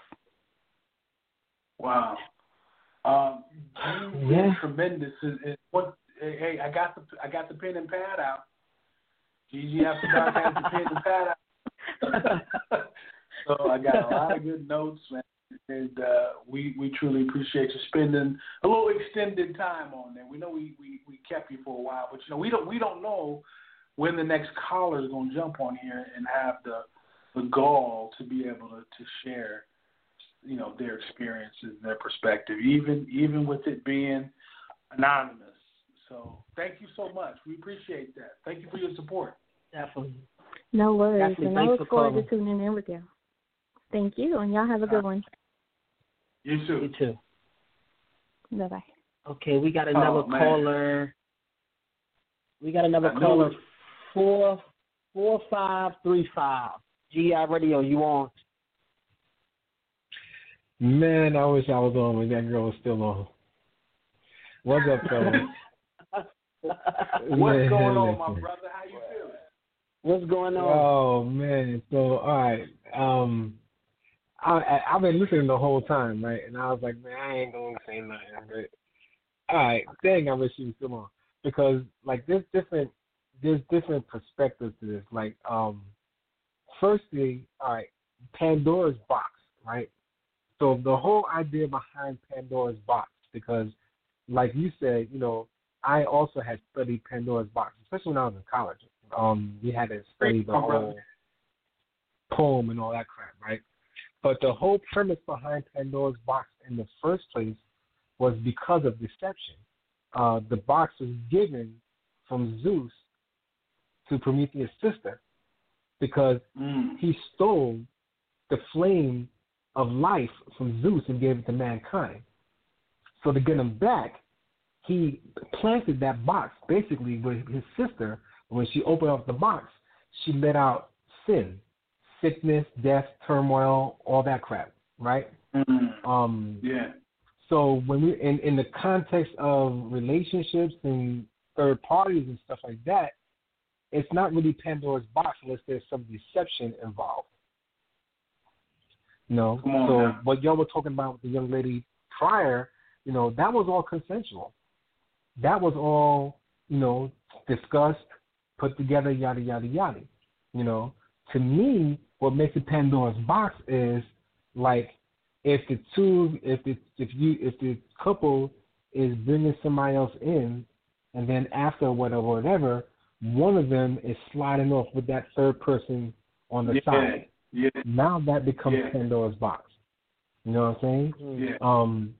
Wow. You've been tremendous. Hey, I got the pen and pad out. Gigi after dark has the pen and pad out. So I got a lot of good notes, man. And we truly appreciate you spending a little extended time on there. We know we kept you for a while, but you know we don't know when the next caller is going to jump on here and have the gall to be able to share, you know, their experiences, their perspective, even with it being anonymous. So thank you so much. We appreciate that. Thank you for your support. Definitely. No worries. Definitely. And I look forward to tuning in with you. Thank you, and y'all have a good one. You too. You too. Bye-bye. Okay, we got another caller. We got another caller, 4535. GI Radio, you on? Man, I wish I was on when that girl was still on. What's up, fellas? What's going on, my brother? How you feeling? What's going on? Oh, man. So, all right. I've been listening the whole time, right? And I was like, man, I ain't going to say nothing. But, all right, dang, I wish she was still on. Because, like, there's different perspectives to this. Like, firstly, all right, Pandora's box, right? So the whole idea behind Pandora's box, because like you said, you know, I also had studied Pandora's Box, especially when I was in college. We had to study the whole poem and all that crap, right? But the whole premise behind Pandora's Box in the first place was because of deception. The box was given from Zeus to Prometheus' sister because he stole the flame of life from Zeus and gave it to mankind. So to get him back, he planted that box basically with his sister. When she opened up the box, she let out sin, sickness, death, turmoil, all that crap, right? So when we in the context of relationships and third parties and stuff like that, it's not really Pandora's box unless there's some deception involved. So now. What y'all were talking about with the young lady prior, that was all consensual. That was all, discussed, put together, yada, yada, yada. To me, what makes it Pandora's box is like if the couple is bringing somebody else in, and then after whatever, one of them is sliding off with that third person on the side. Yeah. Now that becomes Pandora's box. You know what I'm saying?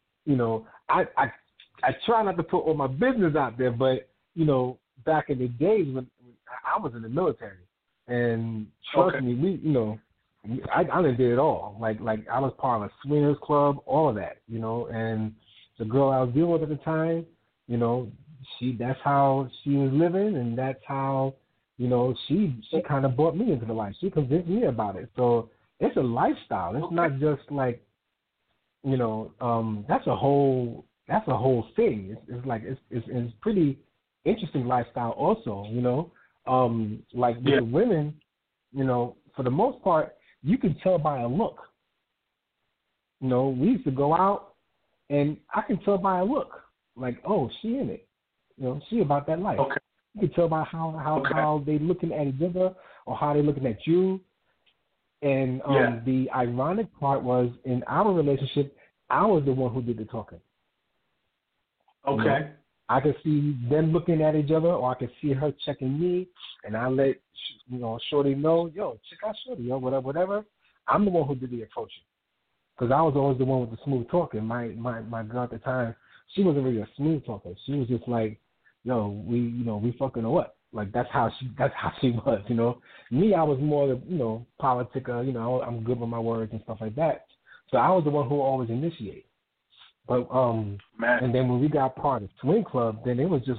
I try not to put all my business out there, but back in the days when I was in the military, and trust me, I done did it all. Like I was part of a swingers club, all of that, and the girl I was dealing with at the time, that's how she was living, and that's how, she kind of brought me into the life. She convinced me about it. So it's a lifestyle. It's not just like, that's a whole thing. It's pretty interesting lifestyle also, like with the women, for the most part, you can tell by a look. We used to go out, and I can tell by a look, like, oh, she in it. She about that life. Okay. You can tell by how they looking at each other or how they looking at you. And the ironic part was in our relationship, I was the one who did the talking. Okay. I could see them looking at each other, or I could see her checking me, and I let Shorty know, yo, check out Shorty, yo, whatever. I'm the one who did the approaching, because I was always the one with the smooth talking. My girl at the time, she wasn't really a smooth talker. She was just like, yo, we fucking or what? Like that's how she was. Me, I was more the politica. I'm good with my words and stuff like that. So I was the one who always initiated. But and then when we got part of Swing Club, then it was just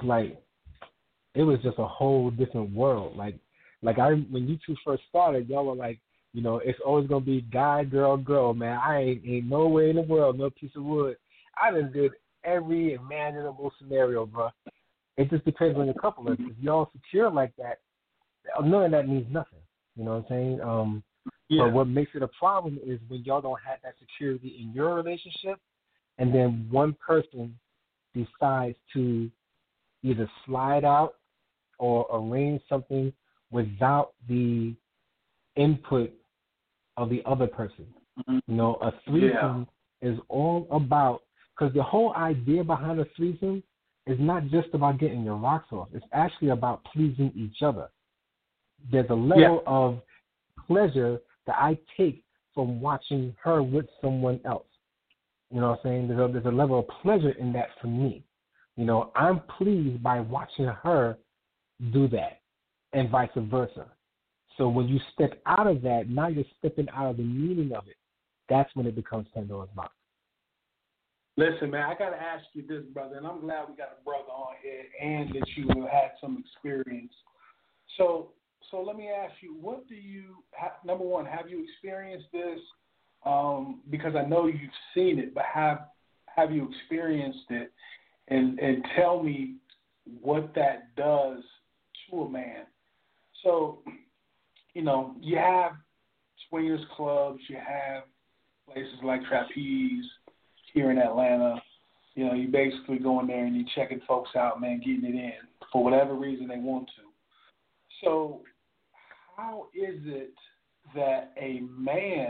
a whole different world. Like when you two first started, y'all were like, it's always gonna be guy, girl, man. I ain't no way in the world, no piece of wood. I done did every imaginable scenario, bro. It just depends on your couple. If y'all secure like that, none of that means nothing. You know what I'm saying? But what makes it a problem is when y'all don't have that security in your relationship, and then one person decides to either slide out or arrange something without the input of the other person. A threesome is all about, because the whole idea behind a threesome is not just about getting your rocks off. It's actually about pleasing each other. There's a level of pleasure that I take from watching her with someone else. You know what I'm saying? There's a level of pleasure in that for me. I'm pleased by watching her do that, and vice versa. So when you step out of that, now you're stepping out of the meaning of it. That's when it becomes Pandora's box. Listen, man, I got to ask you this, brother, and I'm glad we got a brother on here and that you had some experience. So let me ask you, what do you number one, have you experienced this? Because I know you've seen it, but have you experienced it? And tell me what that does to a man. So, you have swingers clubs, you have places like Trapeze here in Atlanta. You basically go in there and you're checking folks out, man, getting it in for whatever reason they want to. So how is it that a man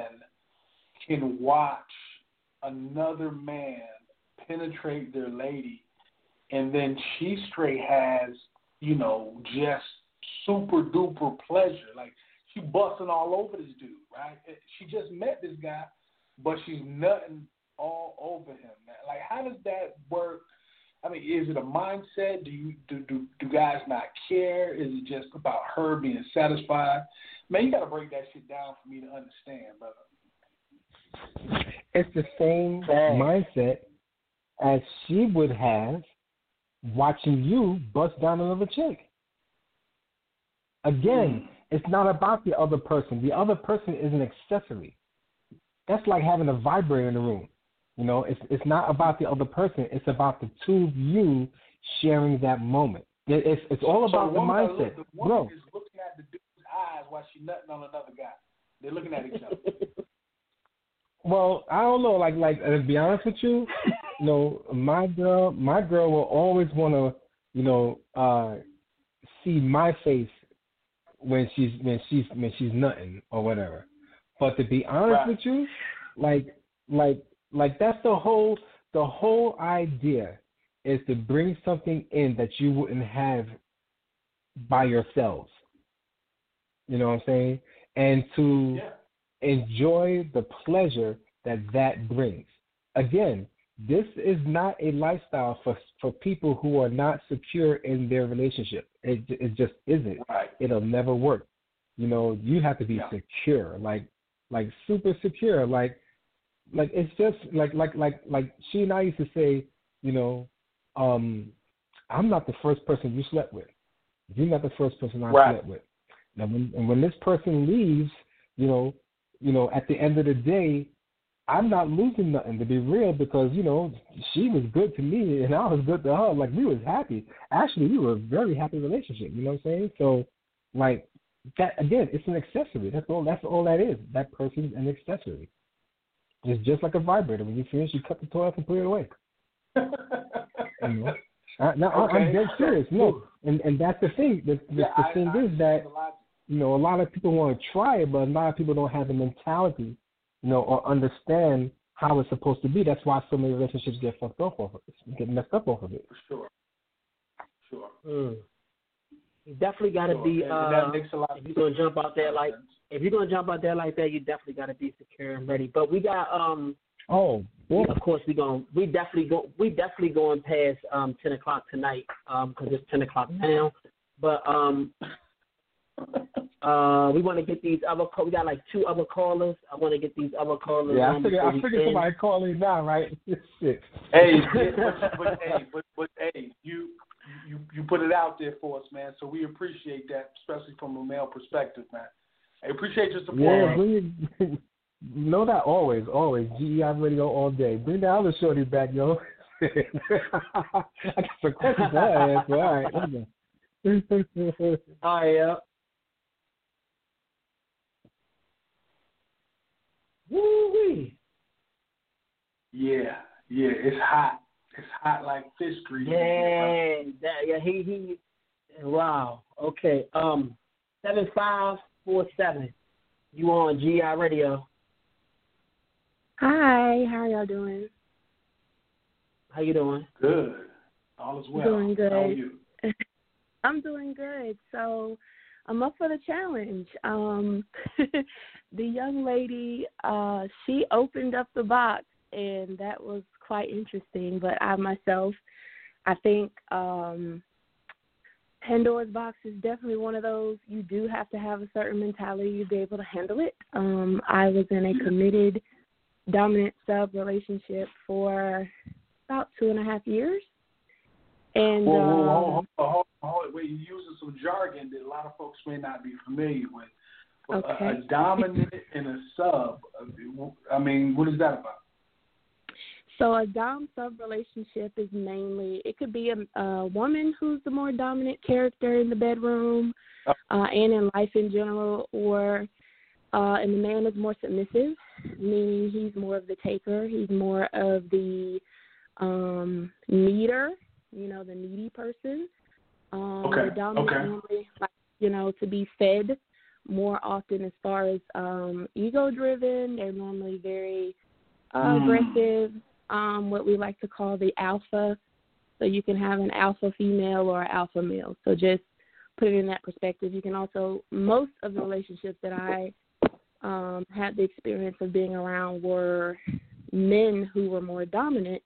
can watch another man penetrate their lady and then she straight has, just super duper pleasure. Like, she busting all over this dude, right? She just met this guy, but she's nutting all over him, man. Like, how does that work? I mean, is it a mindset? Do guys not care? Is it just about her being satisfied? Man, you got to break that shit down for me to understand, brother. It's the same mindset as she would have watching you bust down another chick. Again, it's not about the other person. The other person is an accessory. That's like having a vibrator in the room. It's not about the other person. It's about the two of you sharing that moment. It's all about the mindset. The woman is looking at the dude's eyes while she's nutting on another guy. They're looking at each other. Well, I don't know. Like to be honest with you, my girl will always want to, see my face when she's nutting or whatever. But to be honest with you, like that's the whole idea is to bring something in that you wouldn't have by yourselves. You know what I'm saying? And to enjoy the pleasure that brings. Again, this is not a lifestyle for people who are not secure in their relationship. It just isn't. Right. It'll never work. You have to be secure, like super secure, like it's just like she and I used to say, I'm not the first person you slept with. You're not the first person I slept with. Now, when this person leaves, at the end of the day, I'm not losing nothing, to be real, because, she was good to me and I was good to her. Like, we was happy. Actually, we were a very happy relationship, you know what I'm saying? So, like, that, again, it's an accessory. That's all that is. That person's an accessory. It's just like a vibrator. When you finish, you cut the toy off and put it away. I'm dead serious. No, and that's the thing. The thing is that, a lot of people want to try it, but a lot of people don't have the mentality, or understand how it's supposed to be. That's why so many relationships get messed up off of it. For sure. You definitely got to be. That makes a lot of if you're gonna jump out there like that, you definitely got to be secure and ready. But we got of course we definitely going past 10 o'clock tonight because it's 10 o'clock now. But we want to get these other. We got like 2 other callers. I want to get these other callers. Yeah, I figured somebody calling now, right? Shit. Hey, but you put it out there for us, man. So we appreciate that, especially from a male perspective, man. I appreciate your support. Yeah, know that always. GEI Radio all day. Bring the other shorty back, yo. I got some questions to ask. All right. All right, yeah. Woo-wee. Yeah, it's hot. It's hot like fish grease. He. Wow. Okay. 7547. You on GI Radio? Hi. How are y'all doing? How you doing? Good. All is well. Doing good. How are you? I'm doing good. So I'm up for the challenge. The young lady, she opened up the box, and that was quite interesting. But I think Pandora's box is definitely one of those. You do have to have a certain mentality to be able to handle it. I was in a committed dominant sub relationship for about 2.5 years. And hold on. Wait, you're using some jargon that a lot of folks may not be familiar with. Okay. A dominant and a sub. I mean, what is that about? So a dom-sub relationship is mainly, it could be a woman who's the more dominant character in the bedroom and in life in general, and the man is more submissive, meaning he's more of the taker. He's more of the needer, the needy person. The dominant normally, to be fed more often as far as ego-driven. They're normally very aggressive. What we like to call the alpha So you can have an alpha female or an alpha male. So just put it in that perspective. You can also, most of the relationships that I had the experience of being around were men who were more dominant.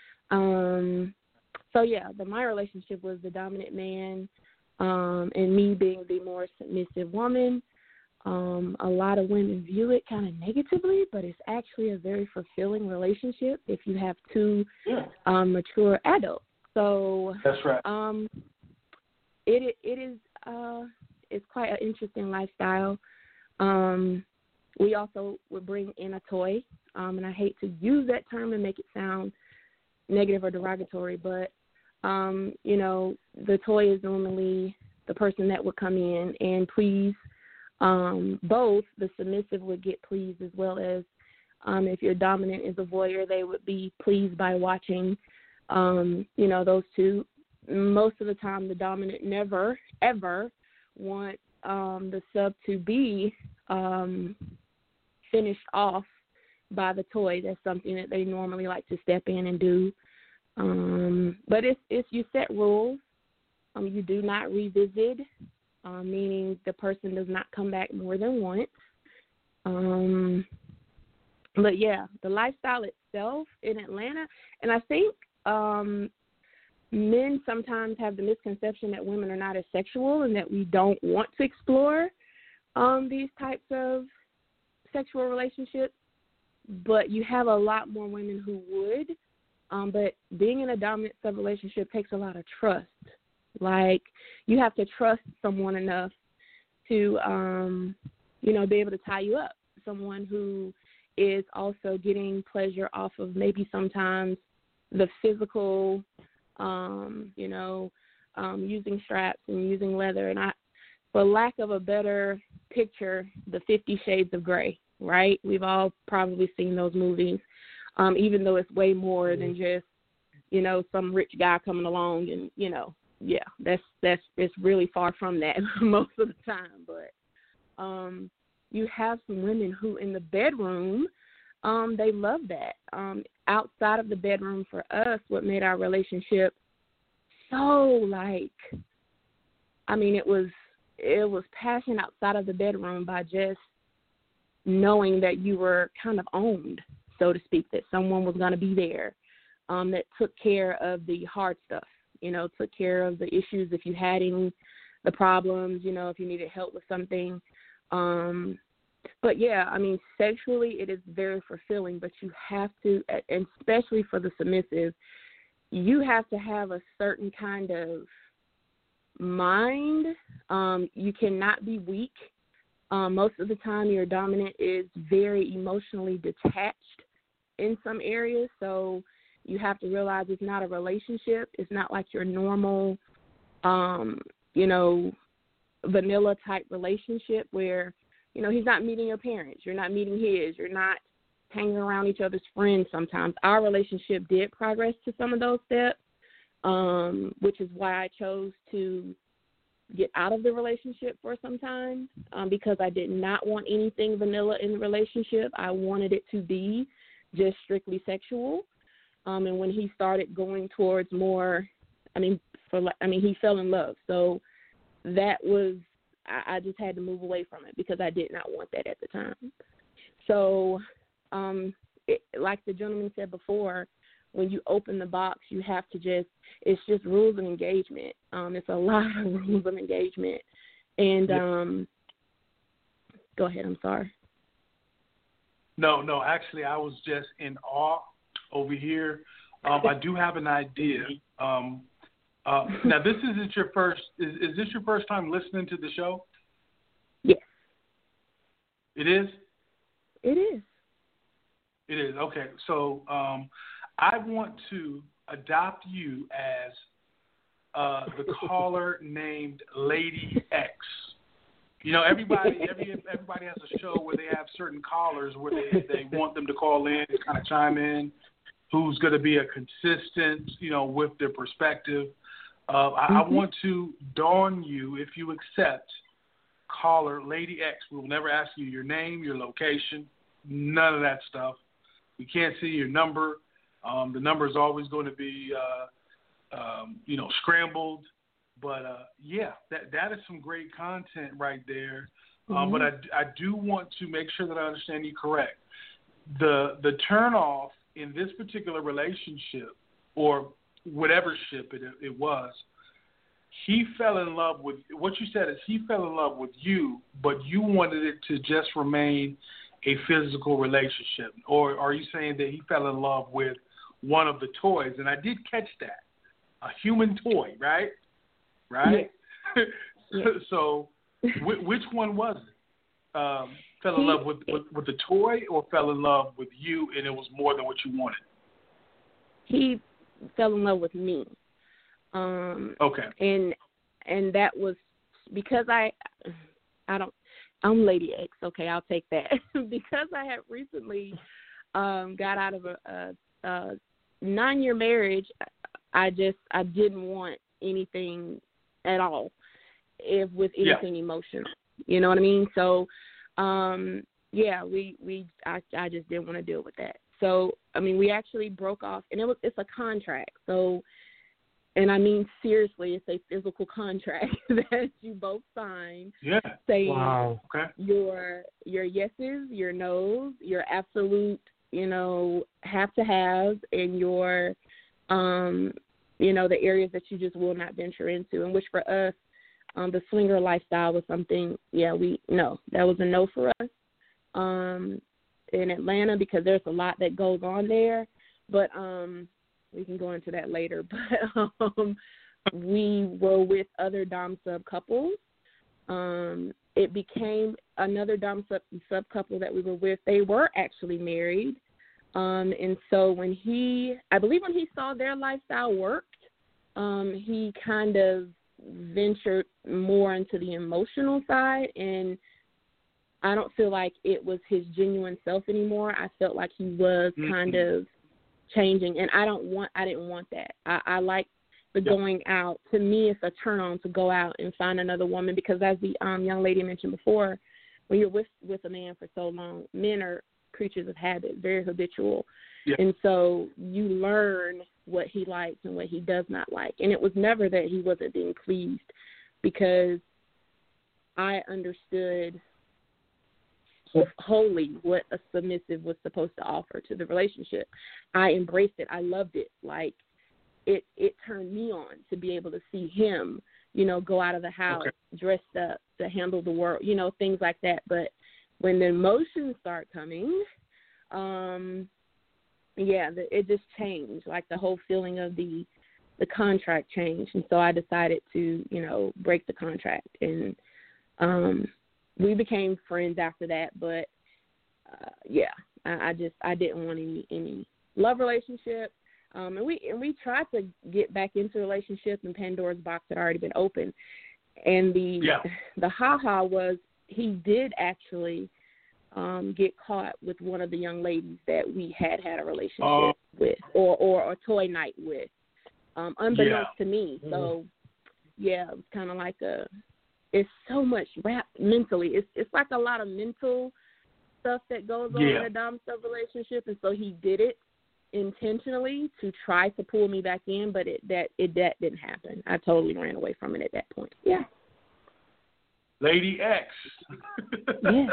So yeah, my relationship was the dominant man, and me being the more submissive woman. A lot of women view it kind of negatively, but it's actually a very fulfilling relationship if you have two mature adults. So that's right. It is it's quite an interesting lifestyle. We also would bring in a toy, and I hate to use that term and make it sound negative or derogatory, but you know, the toy is normally the person that would come in and please. Both the submissive would get pleased, as well as if your dominant is a voyeur, they would be pleased by watching, you know, those two. Most of the time, the dominant never, ever want the sub to be finished off by the toy. That's something that they normally like to step in and do. But if you set rules, you do not revisit. Meaning the person does not come back more than once. But, yeah, the lifestyle itself in Atlanta, and I think men sometimes have the misconception that women are not as sexual and that we don't want to explore these types of sexual relationships, but you have a lot more women who would. But being in a dominant sub-relationship takes a lot of trust. Like, you have to trust someone enough to, you know, be able to tie you up. Someone who is also getting pleasure off of maybe sometimes the physical, you know, using straps and using leather. And for lack of a better picture, the 50 Shades of Grey, right? We've all probably seen those movies, even though it's way more than just, you know, some rich guy coming along and, you know, yeah, it's really far from that most of the time. But you have some women who in the bedroom, they love that. Outside of the bedroom for us, what made our relationship so like, I mean, it was passion outside of the bedroom by just knowing that you were kind of owned, so to speak, that someone was going to be there, that took care of the hard stuff. You know, took care of the issues if you had any, the problems, you know, if you needed help with something. But, yeah, I mean, sexually it is very fulfilling, but you have to, and especially for the submissive, you have to have a certain kind of mind. You cannot be weak. Most of the time your dominant is very emotionally detached in some areas, so you have to realize it's not a relationship. It's not like your normal, you know, vanilla type relationship where, you know, he's not meeting your parents. You're not meeting his. You're not hanging around each other's friends sometimes. Our relationship did progress to some of those steps, which is why I chose to get out of the relationship for some time, because I did not want anything vanilla in the relationship. I wanted it to be just strictly sexual. And when he started going towards more, he fell in love. So that was, I just had to move away from it because I did not want that at the time. So, like the gentleman said before, when you open the box, you have to it's just rules of engagement. It's a lot of rules of engagement. And go ahead, I'm sorry. No, actually, I was just in awe over here. I do have an idea. Now, this isn't your first. Is this your first time listening to the show? Yes. It is? It is. It is. Okay. So I want to adopt you as the caller named Lady X. You know, everybody has a show where they have certain callers where they want them to call in and kind of chime in. Who's going to be a consistent, you know, with their perspective. I want to dawn you, if you accept, caller Lady X. We will never ask you your name, your location, none of that stuff. We can't see your number. The number is always going to be scrambled. But that is some great content right there. Mm-hmm. But I do want to make sure that I understand you correct. The turnoff in this particular relationship, or whatever ship it was, he fell in love with, what you said is he fell in love with you, but you wanted it to just remain a physical relationship. Or are you saying that he fell in love with one of the toys? And I did catch that. A human toy, right? Right? Yeah. So which one was it? Fell in love with the toy, or fell in love with you and it was more than what you wanted? He fell in love with me. Okay. And that was because I'm Lady X. Okay, I'll take that. Because I had recently got out of a 9-year marriage, I didn't want anything at all with anything emotional. You know what I mean? So, I just didn't want to deal with that. So, I mean, we actually broke off, and it's a contract. So, and I mean seriously, it's a physical contract that you both sign. Yeah. Saying Okay. your yeses, your nos, your absolute, have to have, and your, the areas that you just will not venture into. And which for us, the swinger lifestyle was something, that was a no for us. In Atlanta, because there's a lot that goes on there, but we can go into that later. But we were with other Dom sub couples. It became another Dom sub couple that we were with. They were actually married, and so when he saw their lifestyle worked, he kind of ventured more into the emotional side, and I don't feel like it was his genuine self anymore. I felt like he was kind of changing, and I didn't want that. I like the going out. To me, it's a turn on to go out and find another woman, because as the young lady mentioned before, when you're with a man for so long, men are creatures of habit, very habitual. Yeah. And so you learn what he likes and what he does not like. And it was never that he wasn't being pleased, because I understood wholly what a submissive was supposed to offer to the relationship. I embraced it. I loved it. Like, it turned me on to be able to see him, go out of the house dressed up to handle the world, things like that. But when the emotions start coming, it just changed. Like, the whole feeling of the contract changed. And so I decided to, break the contract. And we became friends after that, but I didn't want any love relationship, and we tried to get back into a relationship, and Pandora's box had already been opened, and the ha-ha was he did actually get caught with one of the young ladies that we had a relationship with, or a toy night with, unbeknownst to me. So it was kind of like it's so much wrapped mentally. It's like a lot of mental stuff that goes on in a dom sub relationship, and so he did it intentionally to try to pull me back in, but that didn't happen. I totally ran away from it at that point. Yeah. Lady X. Yeah.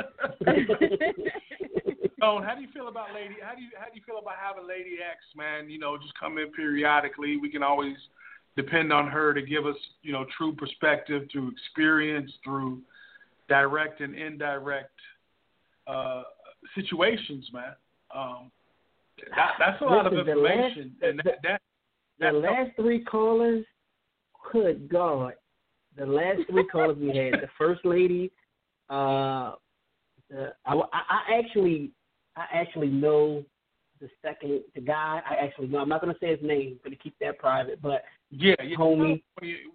How do you feel about Lady? How do you feel about having Lady X, man? Just come in periodically. We can always depend on her to give us, true perspective through experience, through direct and indirect situations, man. That's a lot of information. The last three callers, good God, the last three callers we had, the first lady, I actually know the guy. I actually know. I'm not going to say his name, going to keep that private, but homie,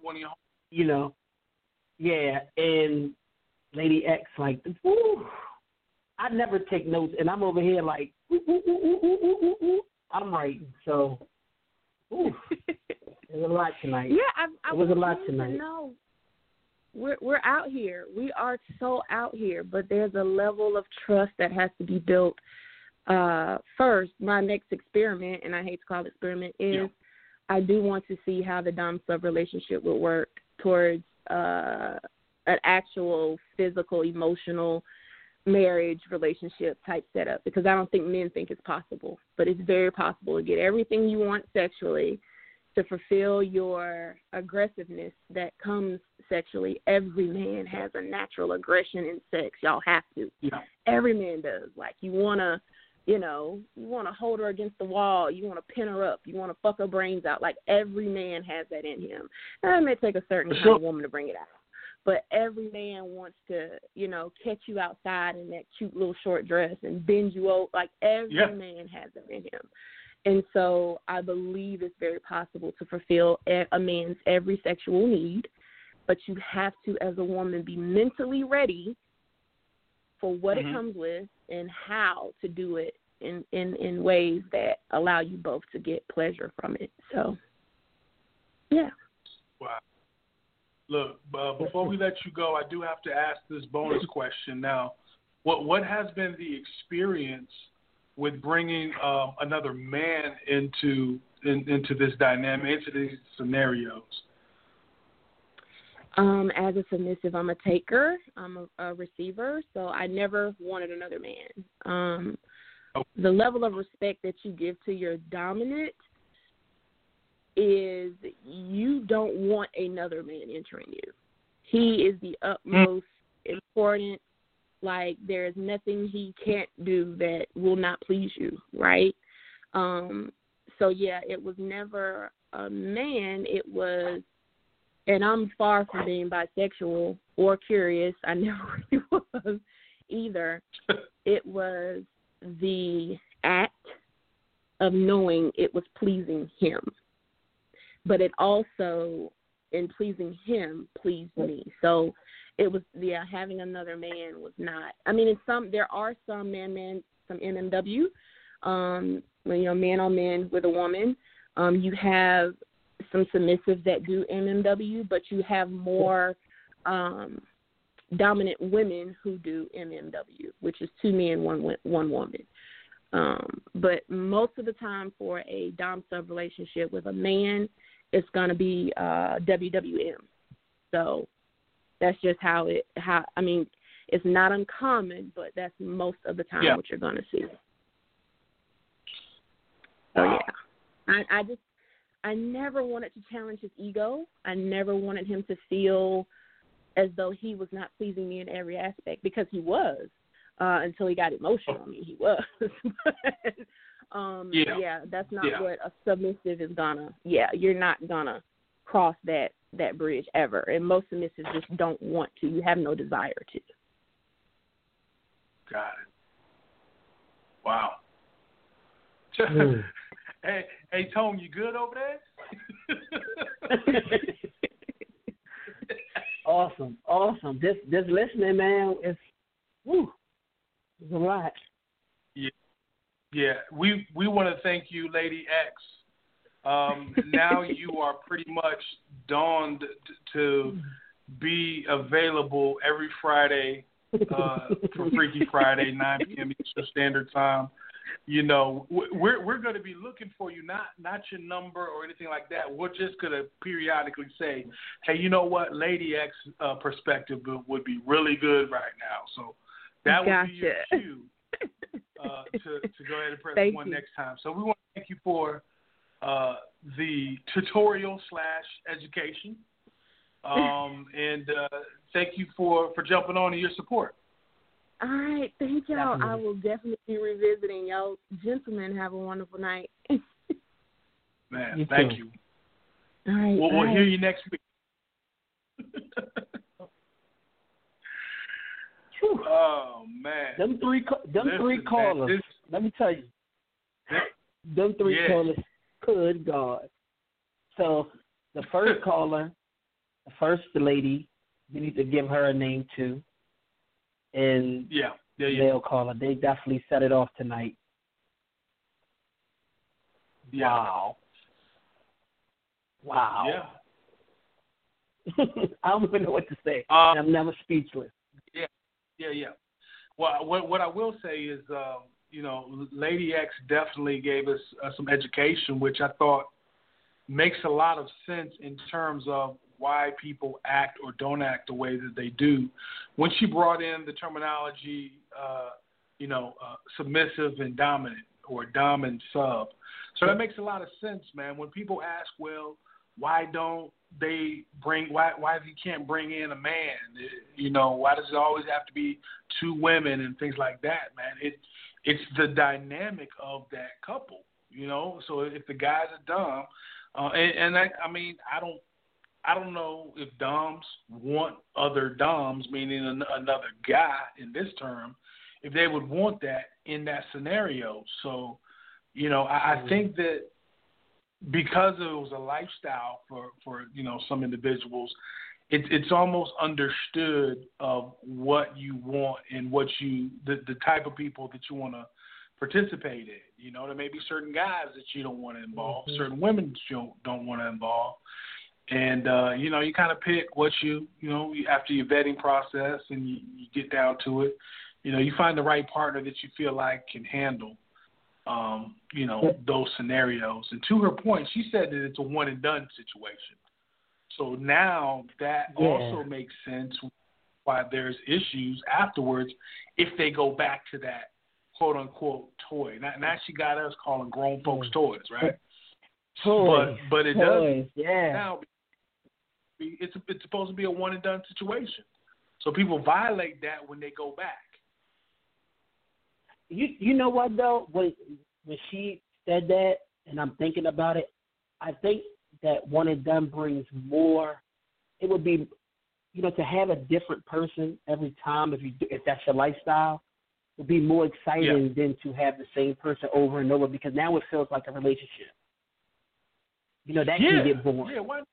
and Lady X, like, woo, I never take notes, and I'm over here like, I'm writing, so, there's a lot tonight. Yeah, I was a lot tonight. No, we're out here. We are so out here, but there's a level of trust that has to be built. First, my next experiment, and I hate to call it experiment, is I do want to see how the dom-sub relationship would work towards an actual physical, emotional marriage relationship type setup, because I don't think men think it's possible, but it's very possible to get everything you want sexually, to fulfill your aggressiveness that comes sexually. Every man has a natural aggression in sex. Y'all have to. Yeah. Every man does. Like, you want to, you want to hold her against the wall. You want to pin her up. You want to fuck her brains out. Like, every man has that in him. And it may take a certain kind of woman to bring it out. But every man wants to, catch you outside in that cute little short dress and bend you over. Like, every man has that in him. And so I believe it's very possible to fulfill a man's every sexual need, but you have to, as a woman, be mentally ready for what it comes with and how to do it in ways that allow you both to get pleasure from it. So, yeah. Wow. Look, before we let you go, I do have to ask this bonus question. Now, what has been the experience with bringing another man into this dynamic, into these scenarios? As a submissive, I'm a taker. I'm a receiver, so I never wanted another man. The level of respect that you give to your dominant is you don't want another man entering you. He is the utmost important. Like, there is nothing he can't do that will not please you, right? So, yeah, it was never a man. It was, and I'm far from being bisexual or curious. I never really was either. It was the act of knowing it was pleasing him. But it also, in pleasing him, pleased me. So it was, having another man was not. I mean, there are some some MMW, man on man with a woman. You have some submissives that do MMW, but you have more dominant women who do MMW, which is 2 men, one woman. But most of the time for a dom-sub relationship with a man, it's going to be WWM. So that's just it's not uncommon, but that's most of the time what you're going to see. So, I never wanted to challenge his ego. I never wanted him to feel as though he was not pleasing me in every aspect, because he was, until he got emotional. I mean, he was. That's not what a submissive is gonna. You're not gonna cross that bridge ever. And most submissives just don't want to. You have no desire to. Got it. Wow. Hey, Tone, you good over there? Awesome. Just listening, man. It's a lot. Yeah. We want to thank you, Lady X. Now you are pretty much dawned to be available every Friday for Freaky Friday, 9 p.m. Eastern Standard Time. We're going to be looking for you, not your number or anything like that. We're just going to periodically say, hey, you know what, Lady X perspective would be really good right now. So that would be your cue to go ahead and press one next time. So we want to thank you for the tutorial / education, and thank you for jumping on and your support. All right, thank y'all. Definitely. I will definitely be revisiting. Y'all gentlemen have a wonderful night. Man, thank you. All right. We'll hear you next week. Oh, man. Them three callers, man, let me tell you. Them three callers, good God. So the first caller, the first lady, we need to give her a name too. And they'll call her. They definitely set it off tonight. Yeah. Wow. Yeah. I don't even know what to say. I'm never speechless. Yeah. Well, what I will say is, Lady X definitely gave us some education, which I thought makes a lot of sense in terms of why people act or don't act the way that they do. When she brought in the terminology, submissive and dominant, or dom and sub. So that makes a lot of sense, man. When people ask, well, why don't they why you can't bring in a man? Why does it always have to be two women and things like that, man? It's the dynamic of that couple, So if the guys are dumb, I don't know if doms want other doms, meaning another guy in this term, if they would want that in that scenario. So, I think that because it was a lifestyle for some individuals, it's almost understood of what you want and what the type of people that you want to participate in. There may be certain guys that you don't want to involve, certain women that you don't want to involve. And, you kind of pick what after your vetting process and you get down to it, you find the right partner that you feel like can handle, those scenarios. And to her point, she said that it's a one and done situation. So now that also makes sense why there's issues afterwards if they go back to that quote unquote toy. Now she got us calling grown folks toys, right? Toys. But it toys, does now. It's supposed to be a one and done situation. So people violate that when they go back. You know what though? When she said that, and I'm thinking about it, I think that one and done brings more. It would be, to have a different person every time if that's your lifestyle, would be more exciting than to have the same person over and over, because now it feels like a relationship. That can get boring. Yeah, why?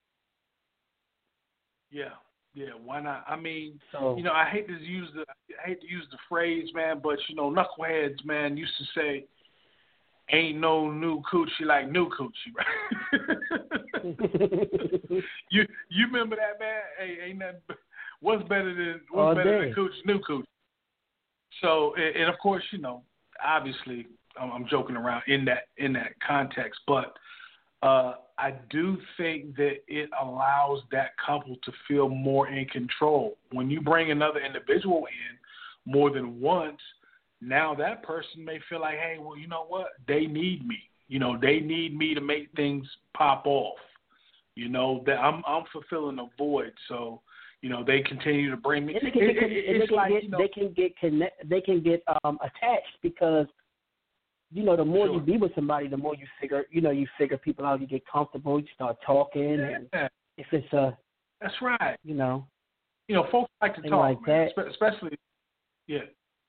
Yeah, why not? I mean, so, I hate to use the phrase, man, but knuckleheads, man, used to say, "Ain't no new coochie like new coochie," right? you remember that, man? Hey, ain't nothing. What's better than coochie? New coochie. So, and of course, obviously, I'm joking around in that context, but I do think that it allows that couple to feel more in control. When you bring another individual in more than once, now that person may feel like, hey, well, you know what? They need me. They need me to make things pop off. That I'm fulfilling a void. So, they continue to bring me. They can get attached because, the more you be with somebody, the more you figure people out. You get comfortable. You start talking, and if it's that's right. Folks like to talk, like man. that. Especially, yeah.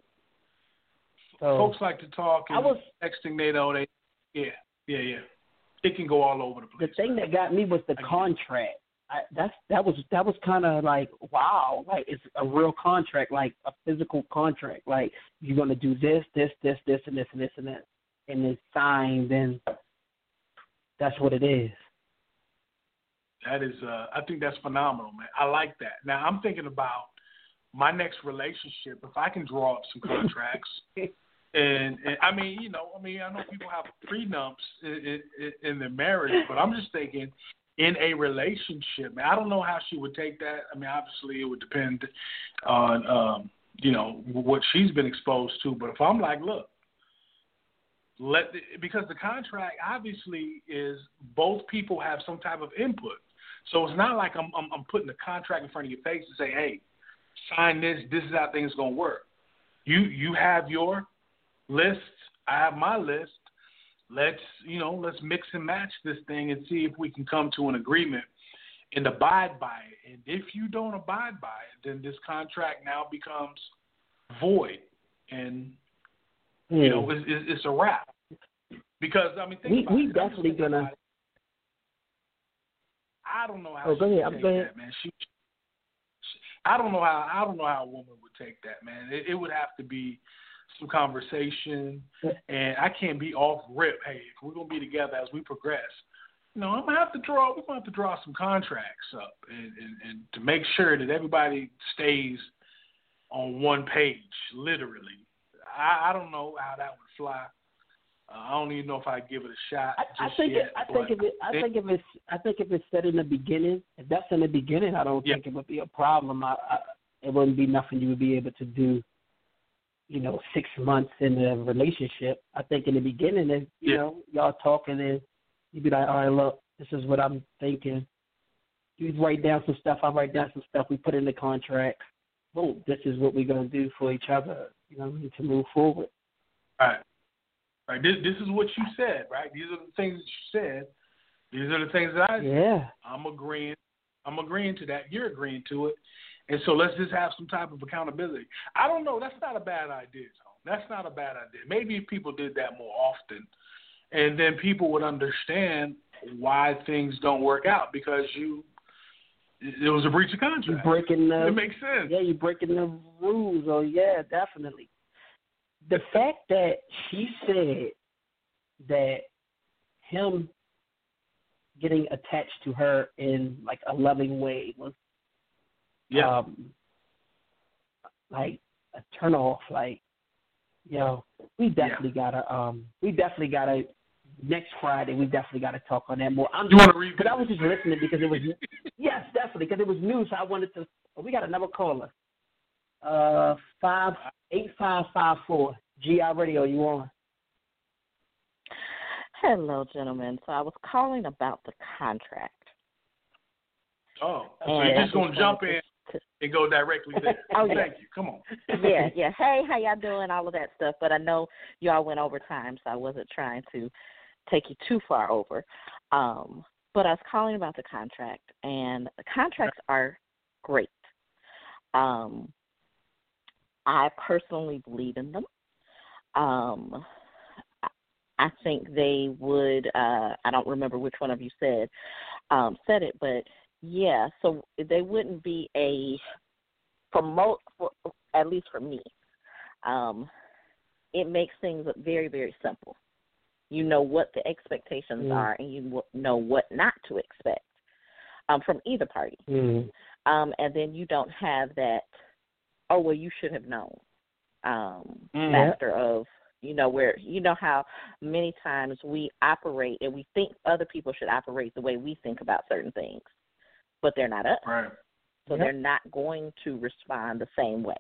So folks like to talk and next thing they know, yeah. It can go all over the place. The thing that got me was the contract. That was kind of like, wow, like it's a real contract, like a physical contract. Like you're gonna do this, and this, and this, and this, and that, and it's signed. Then that's what it is. That is, I think that's phenomenal, man. I like that. Now I'm thinking about my next relationship. If I can draw up some contracts, and I mean, I know people have prenups in their marriage, but I'm just thinking, in a relationship, man, I don't know how she would take that. I mean, obviously, it would depend on, what she's been exposed to. But if I'm like, look, because the contract obviously is both people have some type of input. So it's not like I'm putting the contract in front of your face and say, hey, sign this. This is how things going to work. You have your list. I have my list. Let's mix and match this thing and see if we can come to an agreement and abide by it. And if you don't abide by it, then this contract now becomes void, and it's a wrap. Because think we about definitely gonna. I don't know how. Go ahead. That, man. I don't know how a woman would take that, man. It would have to be some conversation, and I can't be off rip. Hey, if we're gonna be together as we progress, we're gonna have to draw some contracts up, and to make sure that everybody stays on one page, literally. I don't know how that would fly, I don't even know if I give it a shot. I think if it's said in the beginning, if that's in the beginning, I don't think it would be a problem. It wouldn't be nothing you would be able to do, 6 months in a relationship. I think in the beginning, if y'all talking, and you'd be like, all right, look, this is what I'm thinking. You write down some stuff. I write down some stuff. We put in the contract. Boom, this is what we're gonna do for each other. To move forward. Right. Right. This is what you said, right? These are the things that you said. These are the things that I said. Yeah. I'm agreeing to that. You're agreeing to it. And so let's just have some type of accountability. I don't know. That's not a bad idea, Tom. That's not a bad idea. Maybe if people did that more often, and then people would understand why things don't work out because it was a breach of contract. You're breaking it makes sense. Yeah, you're breaking the rules. Oh, yeah, definitely. The fact that she said that him getting attached to her in like a loving way was like a turn off. Like, we definitely gotta next Friday we definitely gotta talk on that more. You want to read? Because I was just listening because it was yes, definitely because it was news. So I wanted to. We got another caller. 8554 GI Radio. You on? Hello, gentlemen. So I was calling about the contract. Oh, so you're just gonna jump in and go directly there? Oh, yeah. Thank you. Come on. Yeah. Hey, how y'all doing? All of that stuff. But I know y'all went over time, so I wasn't trying to take you too far over. But I was calling about the contract, and the contracts are great. I personally believe in them. I think they would. I don't remember which one of you said it, but yeah. So they wouldn't be at least for me. It makes things very, very simple. You know what the expectations are, and you know what not to expect from either party. And then you don't have that, oh, well, you should have known factor of, where, how many times we operate and we think other people should operate the way we think about certain things, but they're not us. Right. So they're not going to respond the same way.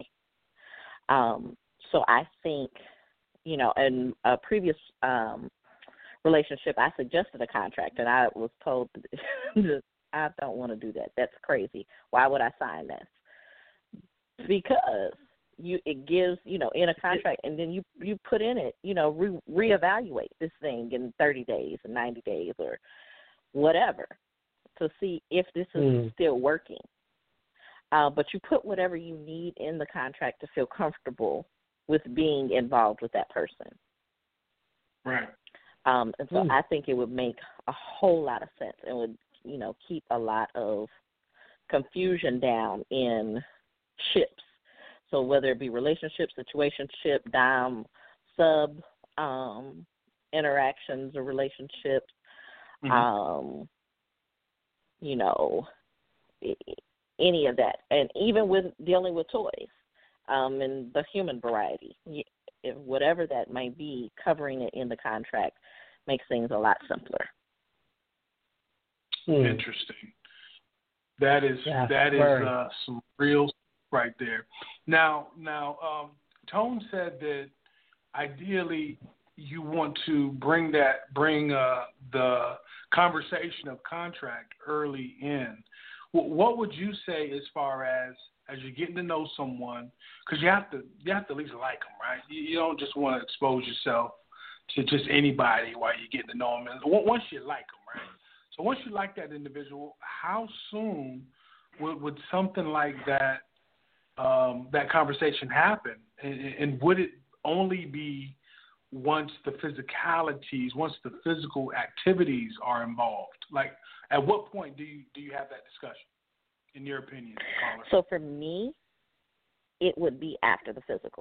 So I think, in a previous relationship, I suggested a contract, and I was told, I don't want to do that. That's crazy. Why would I sign this? Because it gives, in a contract, and then you put in it, reevaluate this thing in 30 days or 90 days or whatever to see if this is still working. But you put whatever you need in the contract to feel comfortable with being involved with that person. Right. And so I think it would make a whole lot of sense and would, keep a lot of confusion down in ships. So whether it be relationship, situationship, dom, sub interactions or relationships, any of that. And even with dealing with toys and the human variety, whatever that may be, covering it in the contract makes things a lot simpler. Interesting. That is some real right there. Now, Tone said that ideally you want to bring the conversation of contract early in. What would you say as far as you're getting to know someone, because you have to at least like them, right? You don't just want to expose yourself to just anybody while you're getting to know them. And once you like them, right? So once you like that individual, how soon would something like that that conversation happen? And would it only be once the physicalities, once the physical activities are involved? Like, at what point do you have that discussion, in your opinion, caller? So for me, it would be after the physical.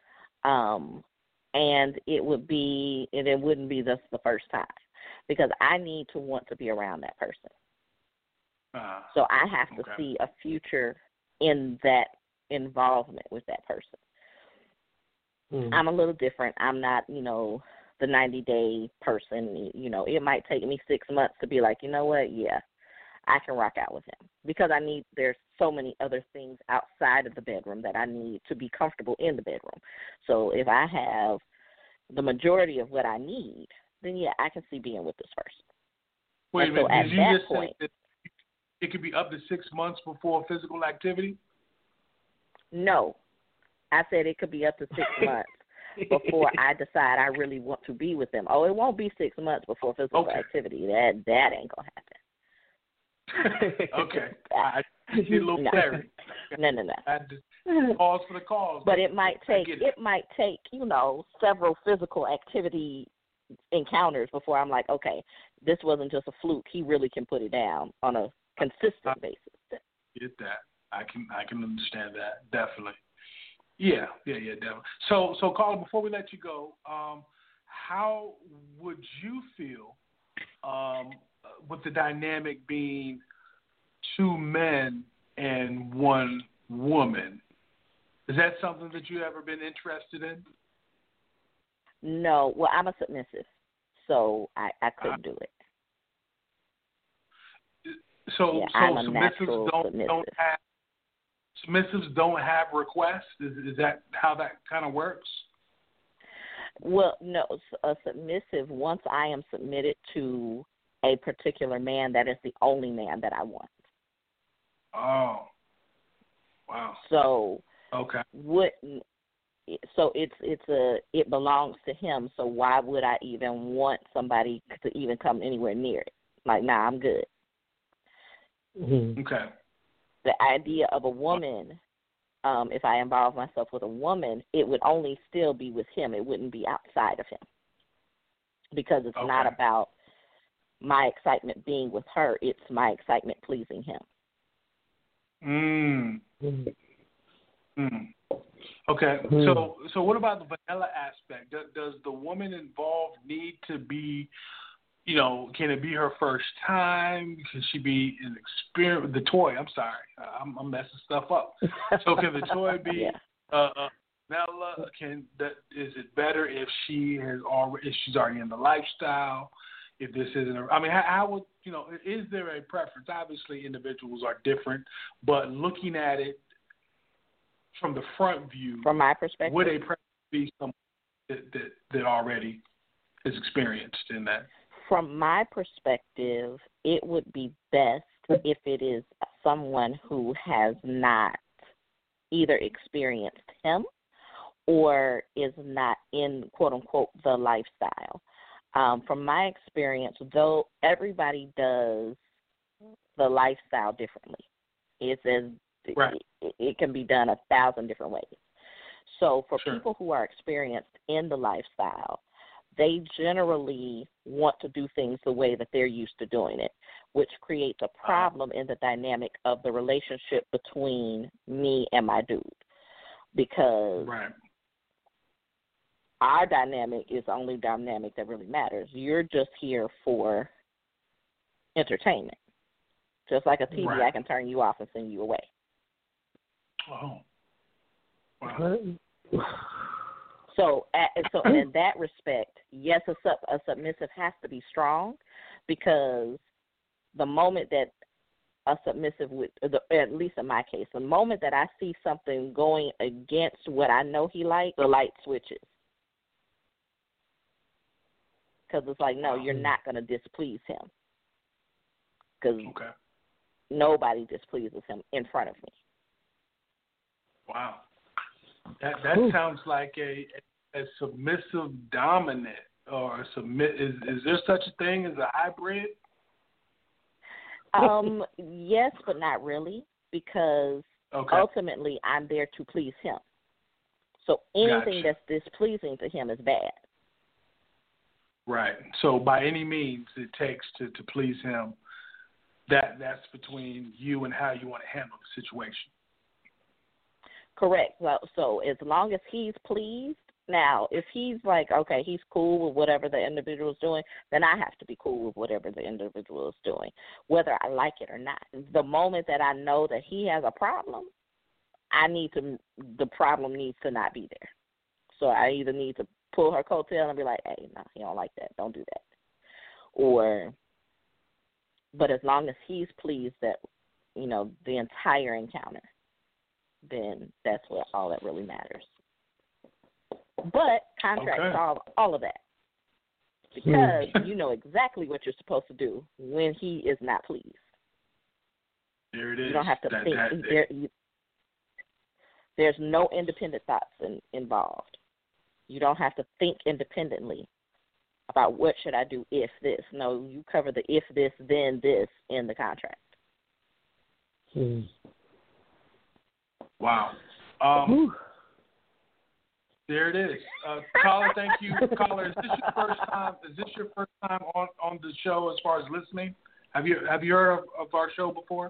And it wouldn't be the first time, because I need to want to be around that person. So I have to see a future in that involvement with that person. I'm a little different. I'm not, the 90-day person. You know, it might take me 6 months to be like, you know what, yeah, I can rock out with him, because there's so many other things outside of the bedroom that I need to be comfortable in the bedroom. So if I have the majority of what I need, then yeah, I can see being with this person. Wait a minute, so did you just say that it could be up to 6 months before physical activity? No, I said it could be up to 6 months before I decide I really want to be with them. Oh, it won't be 6 months before physical activity. That ain't gonna happen. Okay, I need a little clarity. No. I had to pause for the cause. But it might take several physical activity encounters before I'm like, okay, this wasn't just a fluke. He really can put it down on a consistent basis. Get that. I can understand that, definitely. Yeah, definitely. So Carla, before we let you go, how would you feel with the dynamic being 2 men and 1 woman? Is that something that you've ever been interested in? No. Well, I'm a submissive, so I couldn't do it. So I'm a submissives don't have requests? Is that how that kind of works? Well, no. A submissive, once I am submitted to a particular man, that is the only man that I want. Oh, wow. So okay. It belongs to him. So why would I even want somebody to even come anywhere near it? Like, nah, I'm good. Mm-hmm. Okay. The idea of a woman, if I involve myself with a woman, it would only still be with him. It wouldn't be outside of him, because it's not about my excitement being with her. It's my excitement pleasing him. Okay. So what about the vanilla aspect? Does the woman involved need to be, can it be her first time? Can she be an experience? The toy, I'm sorry. I'm messing stuff up. So can the toy be vanilla? Is it better if she's already in the lifestyle? If this isn't, how would, is there a preference? Obviously, individuals are different, but looking at it from the front view, from my perspective, would a preference be someone that already is experienced in that? From my perspective, it would be best if it is someone who has not either experienced him or is not in, quote unquote, the lifestyle. From my experience, though, everybody does the lifestyle differently. It can be done 1,000 different ways. So for people who are experienced in the lifestyle, they generally want to do things the way that they're used to doing it, which creates a problem in the dynamic of the relationship between me and my dude. Because our dynamic is the only dynamic that really matters. You're just here for entertainment. Just like a TV, I can turn you off and send you away. Oh. Wow. So in that respect, yes, a submissive has to be strong, because the moment that a submissive would, at least in my case, the moment that I see something going against what I know he likes, the light switches. Because it's like, no, you're not going to displease him. Because nobody displeases him in front of me. Wow. That sounds like a submissive dominant, or a submit. Is there such a thing as a hybrid? Yes, but not really, because ultimately I'm there to please him. So anything that's displeasing to him is bad. Right. So by any means it takes to please him, that's between you and how you want to handle the situation. Correct. So as long as he's pleased, now if he's like, okay, he's cool with whatever the individual is doing, then I have to be cool with whatever the individual is doing, whether I like it or not. The moment that I know that he has a problem, the problem needs to not be there. So I either need to pull her coattail and be like, hey, no, he don't like that. Don't do that. But as long as he's pleased that, the entire encounter, then that's all that really matters. But contracts solve all of that because you know exactly what you're supposed to do when he is not pleased. There it is. You don't have to think. There's no independent thoughts involved. You don't have to think independently about what should I do if this. No, you cover the if this, then this in the contract. Wow. There it is. Caller, thank you. Caller, is this your first time on the show as far as listening? Have you heard of our show before?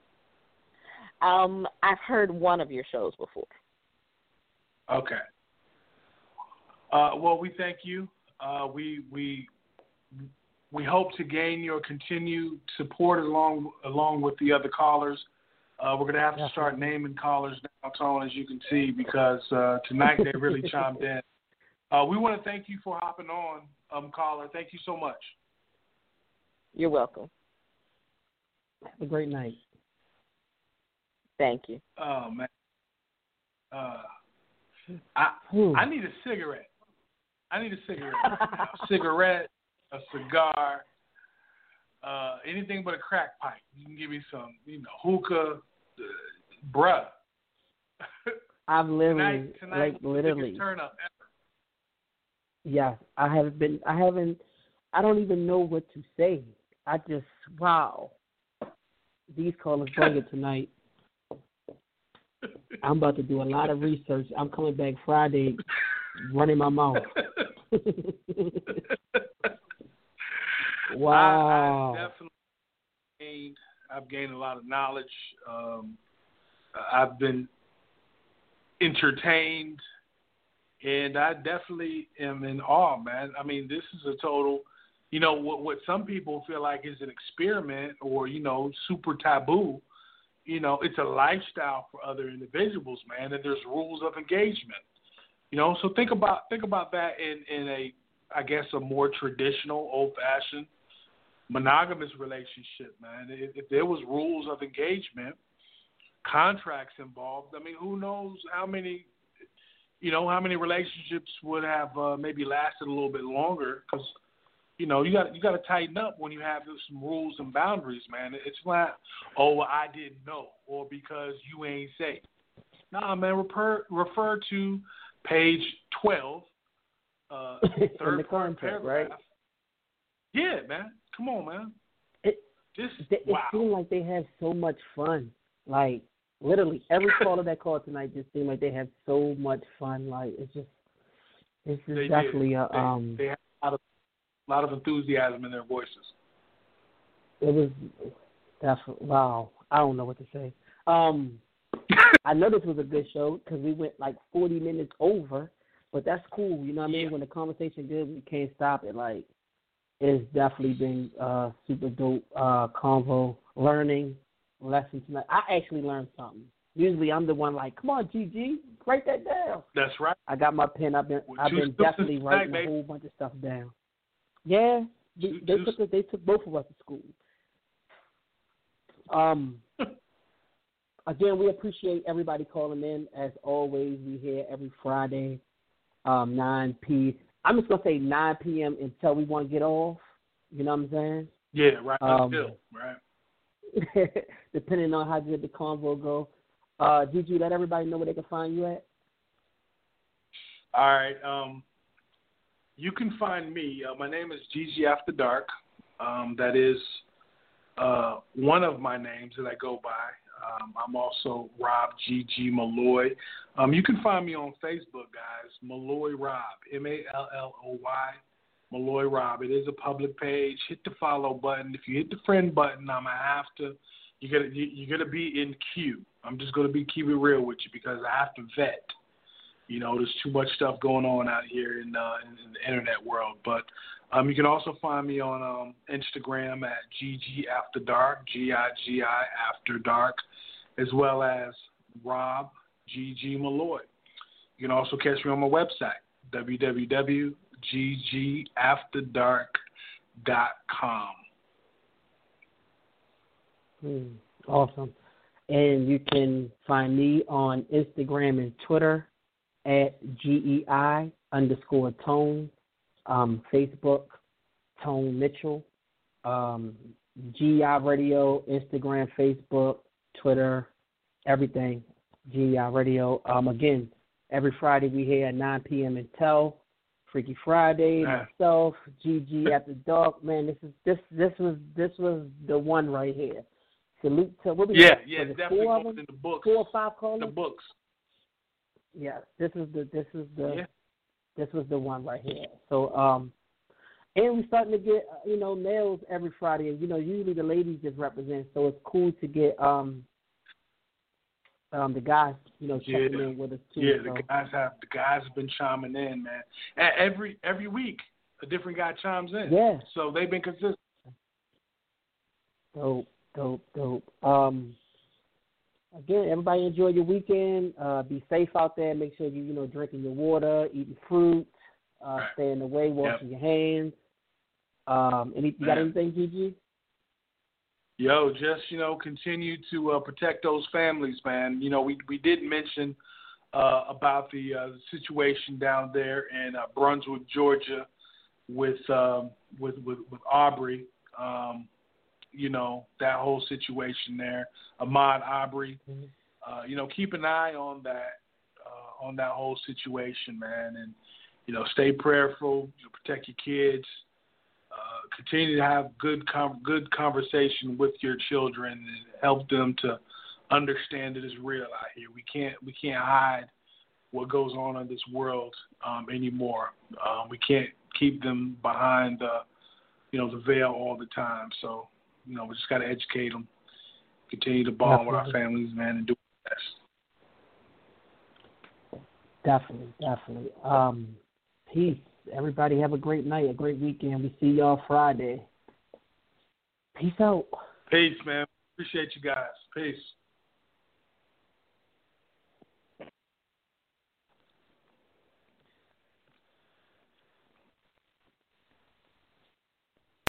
I've heard one of your shows before. Okay. Well, we thank you. We hope to gain your continued support along with the other callers. We're going to have to start naming callers now, Tone, as you can see, because tonight they really chimed in. We want to thank you for hopping on, caller. Thank you so much. You're welcome. Have a great night. Thank you. Oh, man. I need a cigarette. Cigarette, a cigar, anything but a crack pipe. You can give me some, hookah, bruh. I've literally, tonight literally. Turn up ever. Yeah, I don't even know what to say. Wow. These callers bring it tonight. I'm about to do a lot of research. I'm coming back Friday, running my mouth. Wow. I've gained a lot of knowledge. I've been entertained, and I definitely am in awe, man. I mean, this is a total, what some people feel like is an experiment or, super taboo. It's a lifestyle for other individuals, man, and there's rules of engagement. So think about that in a, I guess, a more traditional, old-fashioned, monogamous relationship, man. If there was rules of engagement, contracts involved, I mean, who knows how many relationships would have maybe lasted a little bit longer? Because you got to tighten up when you have some rules and boundaries, man. It's not, I didn't know, or because you ain't say. Nah, man. Refer to page 12, third paragraph. Right? Yeah, man. Come on, man. It seemed like they have so much fun. Like, literally, every caller that called tonight just seemed like they had so much fun. Like, it's definitely they have a lot of enthusiasm in their voices. It was definitely, wow. I don't know what to say. I know this was a good show because we went like 40 minutes over, but that's cool. You know what I mean? When the conversation good, we can't stop it. Like, it's definitely been super dope convo, learning lesson tonight. I actually learned something. Usually I'm the one like, come on, GG, write that down. That's right. I got my pen. I've been definitely writing a whole bunch of stuff down. Yeah, they took both of us to school. Again, we appreciate everybody calling in. As always, we here every Friday, 9 p. I'm just going to say 9 p.m. until we want to get off. You know what I'm saying? Yeah, right. Until, right. Depending on how good the convo go. Did you let everybody know where they can find you at? All right. You can find me. My name is Gigi After Dark. That is one of my names that I go by. I'm also Rob G.G. Malloy. You can find me on Facebook, guys. Malloy Rob, Malloy, Malloy Rob. It is a public page. Hit the follow button. If you hit the friend button, I'm gonna have to. You're gonna be in queue. I'm just gonna keep it real with you because I have to vet. There's too much stuff going on out here in the internet world. But you can also find me on Instagram at GG After Dark, GIGI After Dark, as well as Rob GG Malloy. You can also catch me on my website, www.ggafterdark.com. Awesome. And you can find me on Instagram and Twitter at GEI_Tone, Facebook, Tone Mitchell, GEI Radio, Instagram, Facebook, Twitter, everything, GEI Radio. Again, every Friday we here at 9 p.m. until Freaky Friday, myself, GG After Dark. Man, this was the one right here. Salute to what we got? Definitely four of them? In the books. 4 or 5 callers? The books. Yeah, this was the one right here. So and we're starting to get males every Friday, and usually the ladies just represent. So it's cool to get the guys checking in with us too. Yeah, so. the guys have been chiming in, man. Every week a different guy chimes in. Yeah. So they've been consistent. Dope. Again, everybody enjoy your weekend. Be safe out there. Make sure you drinking your water, eating fruit, staying away, washing your hands. You got anything, Gigi? Yo, just continue to protect those families, man. We did mention about the situation down there in Brunswick, Georgia, with Aubrey. That whole situation there, Ahmaud Arbery. Keep an eye on that whole situation, man, and stay prayerful. Protect your kids. Continue to have good conversation with your children and help them to understand it is real out here. We can't hide what goes on in this world anymore. We can't keep them behind the veil all the time. So. We just got to educate them, continue to bond with our families, man, and do our best. Definitely. Peace. Everybody have a great night, a great weekend. We see y'all Friday. Peace out. Peace, man. Appreciate you guys. Peace.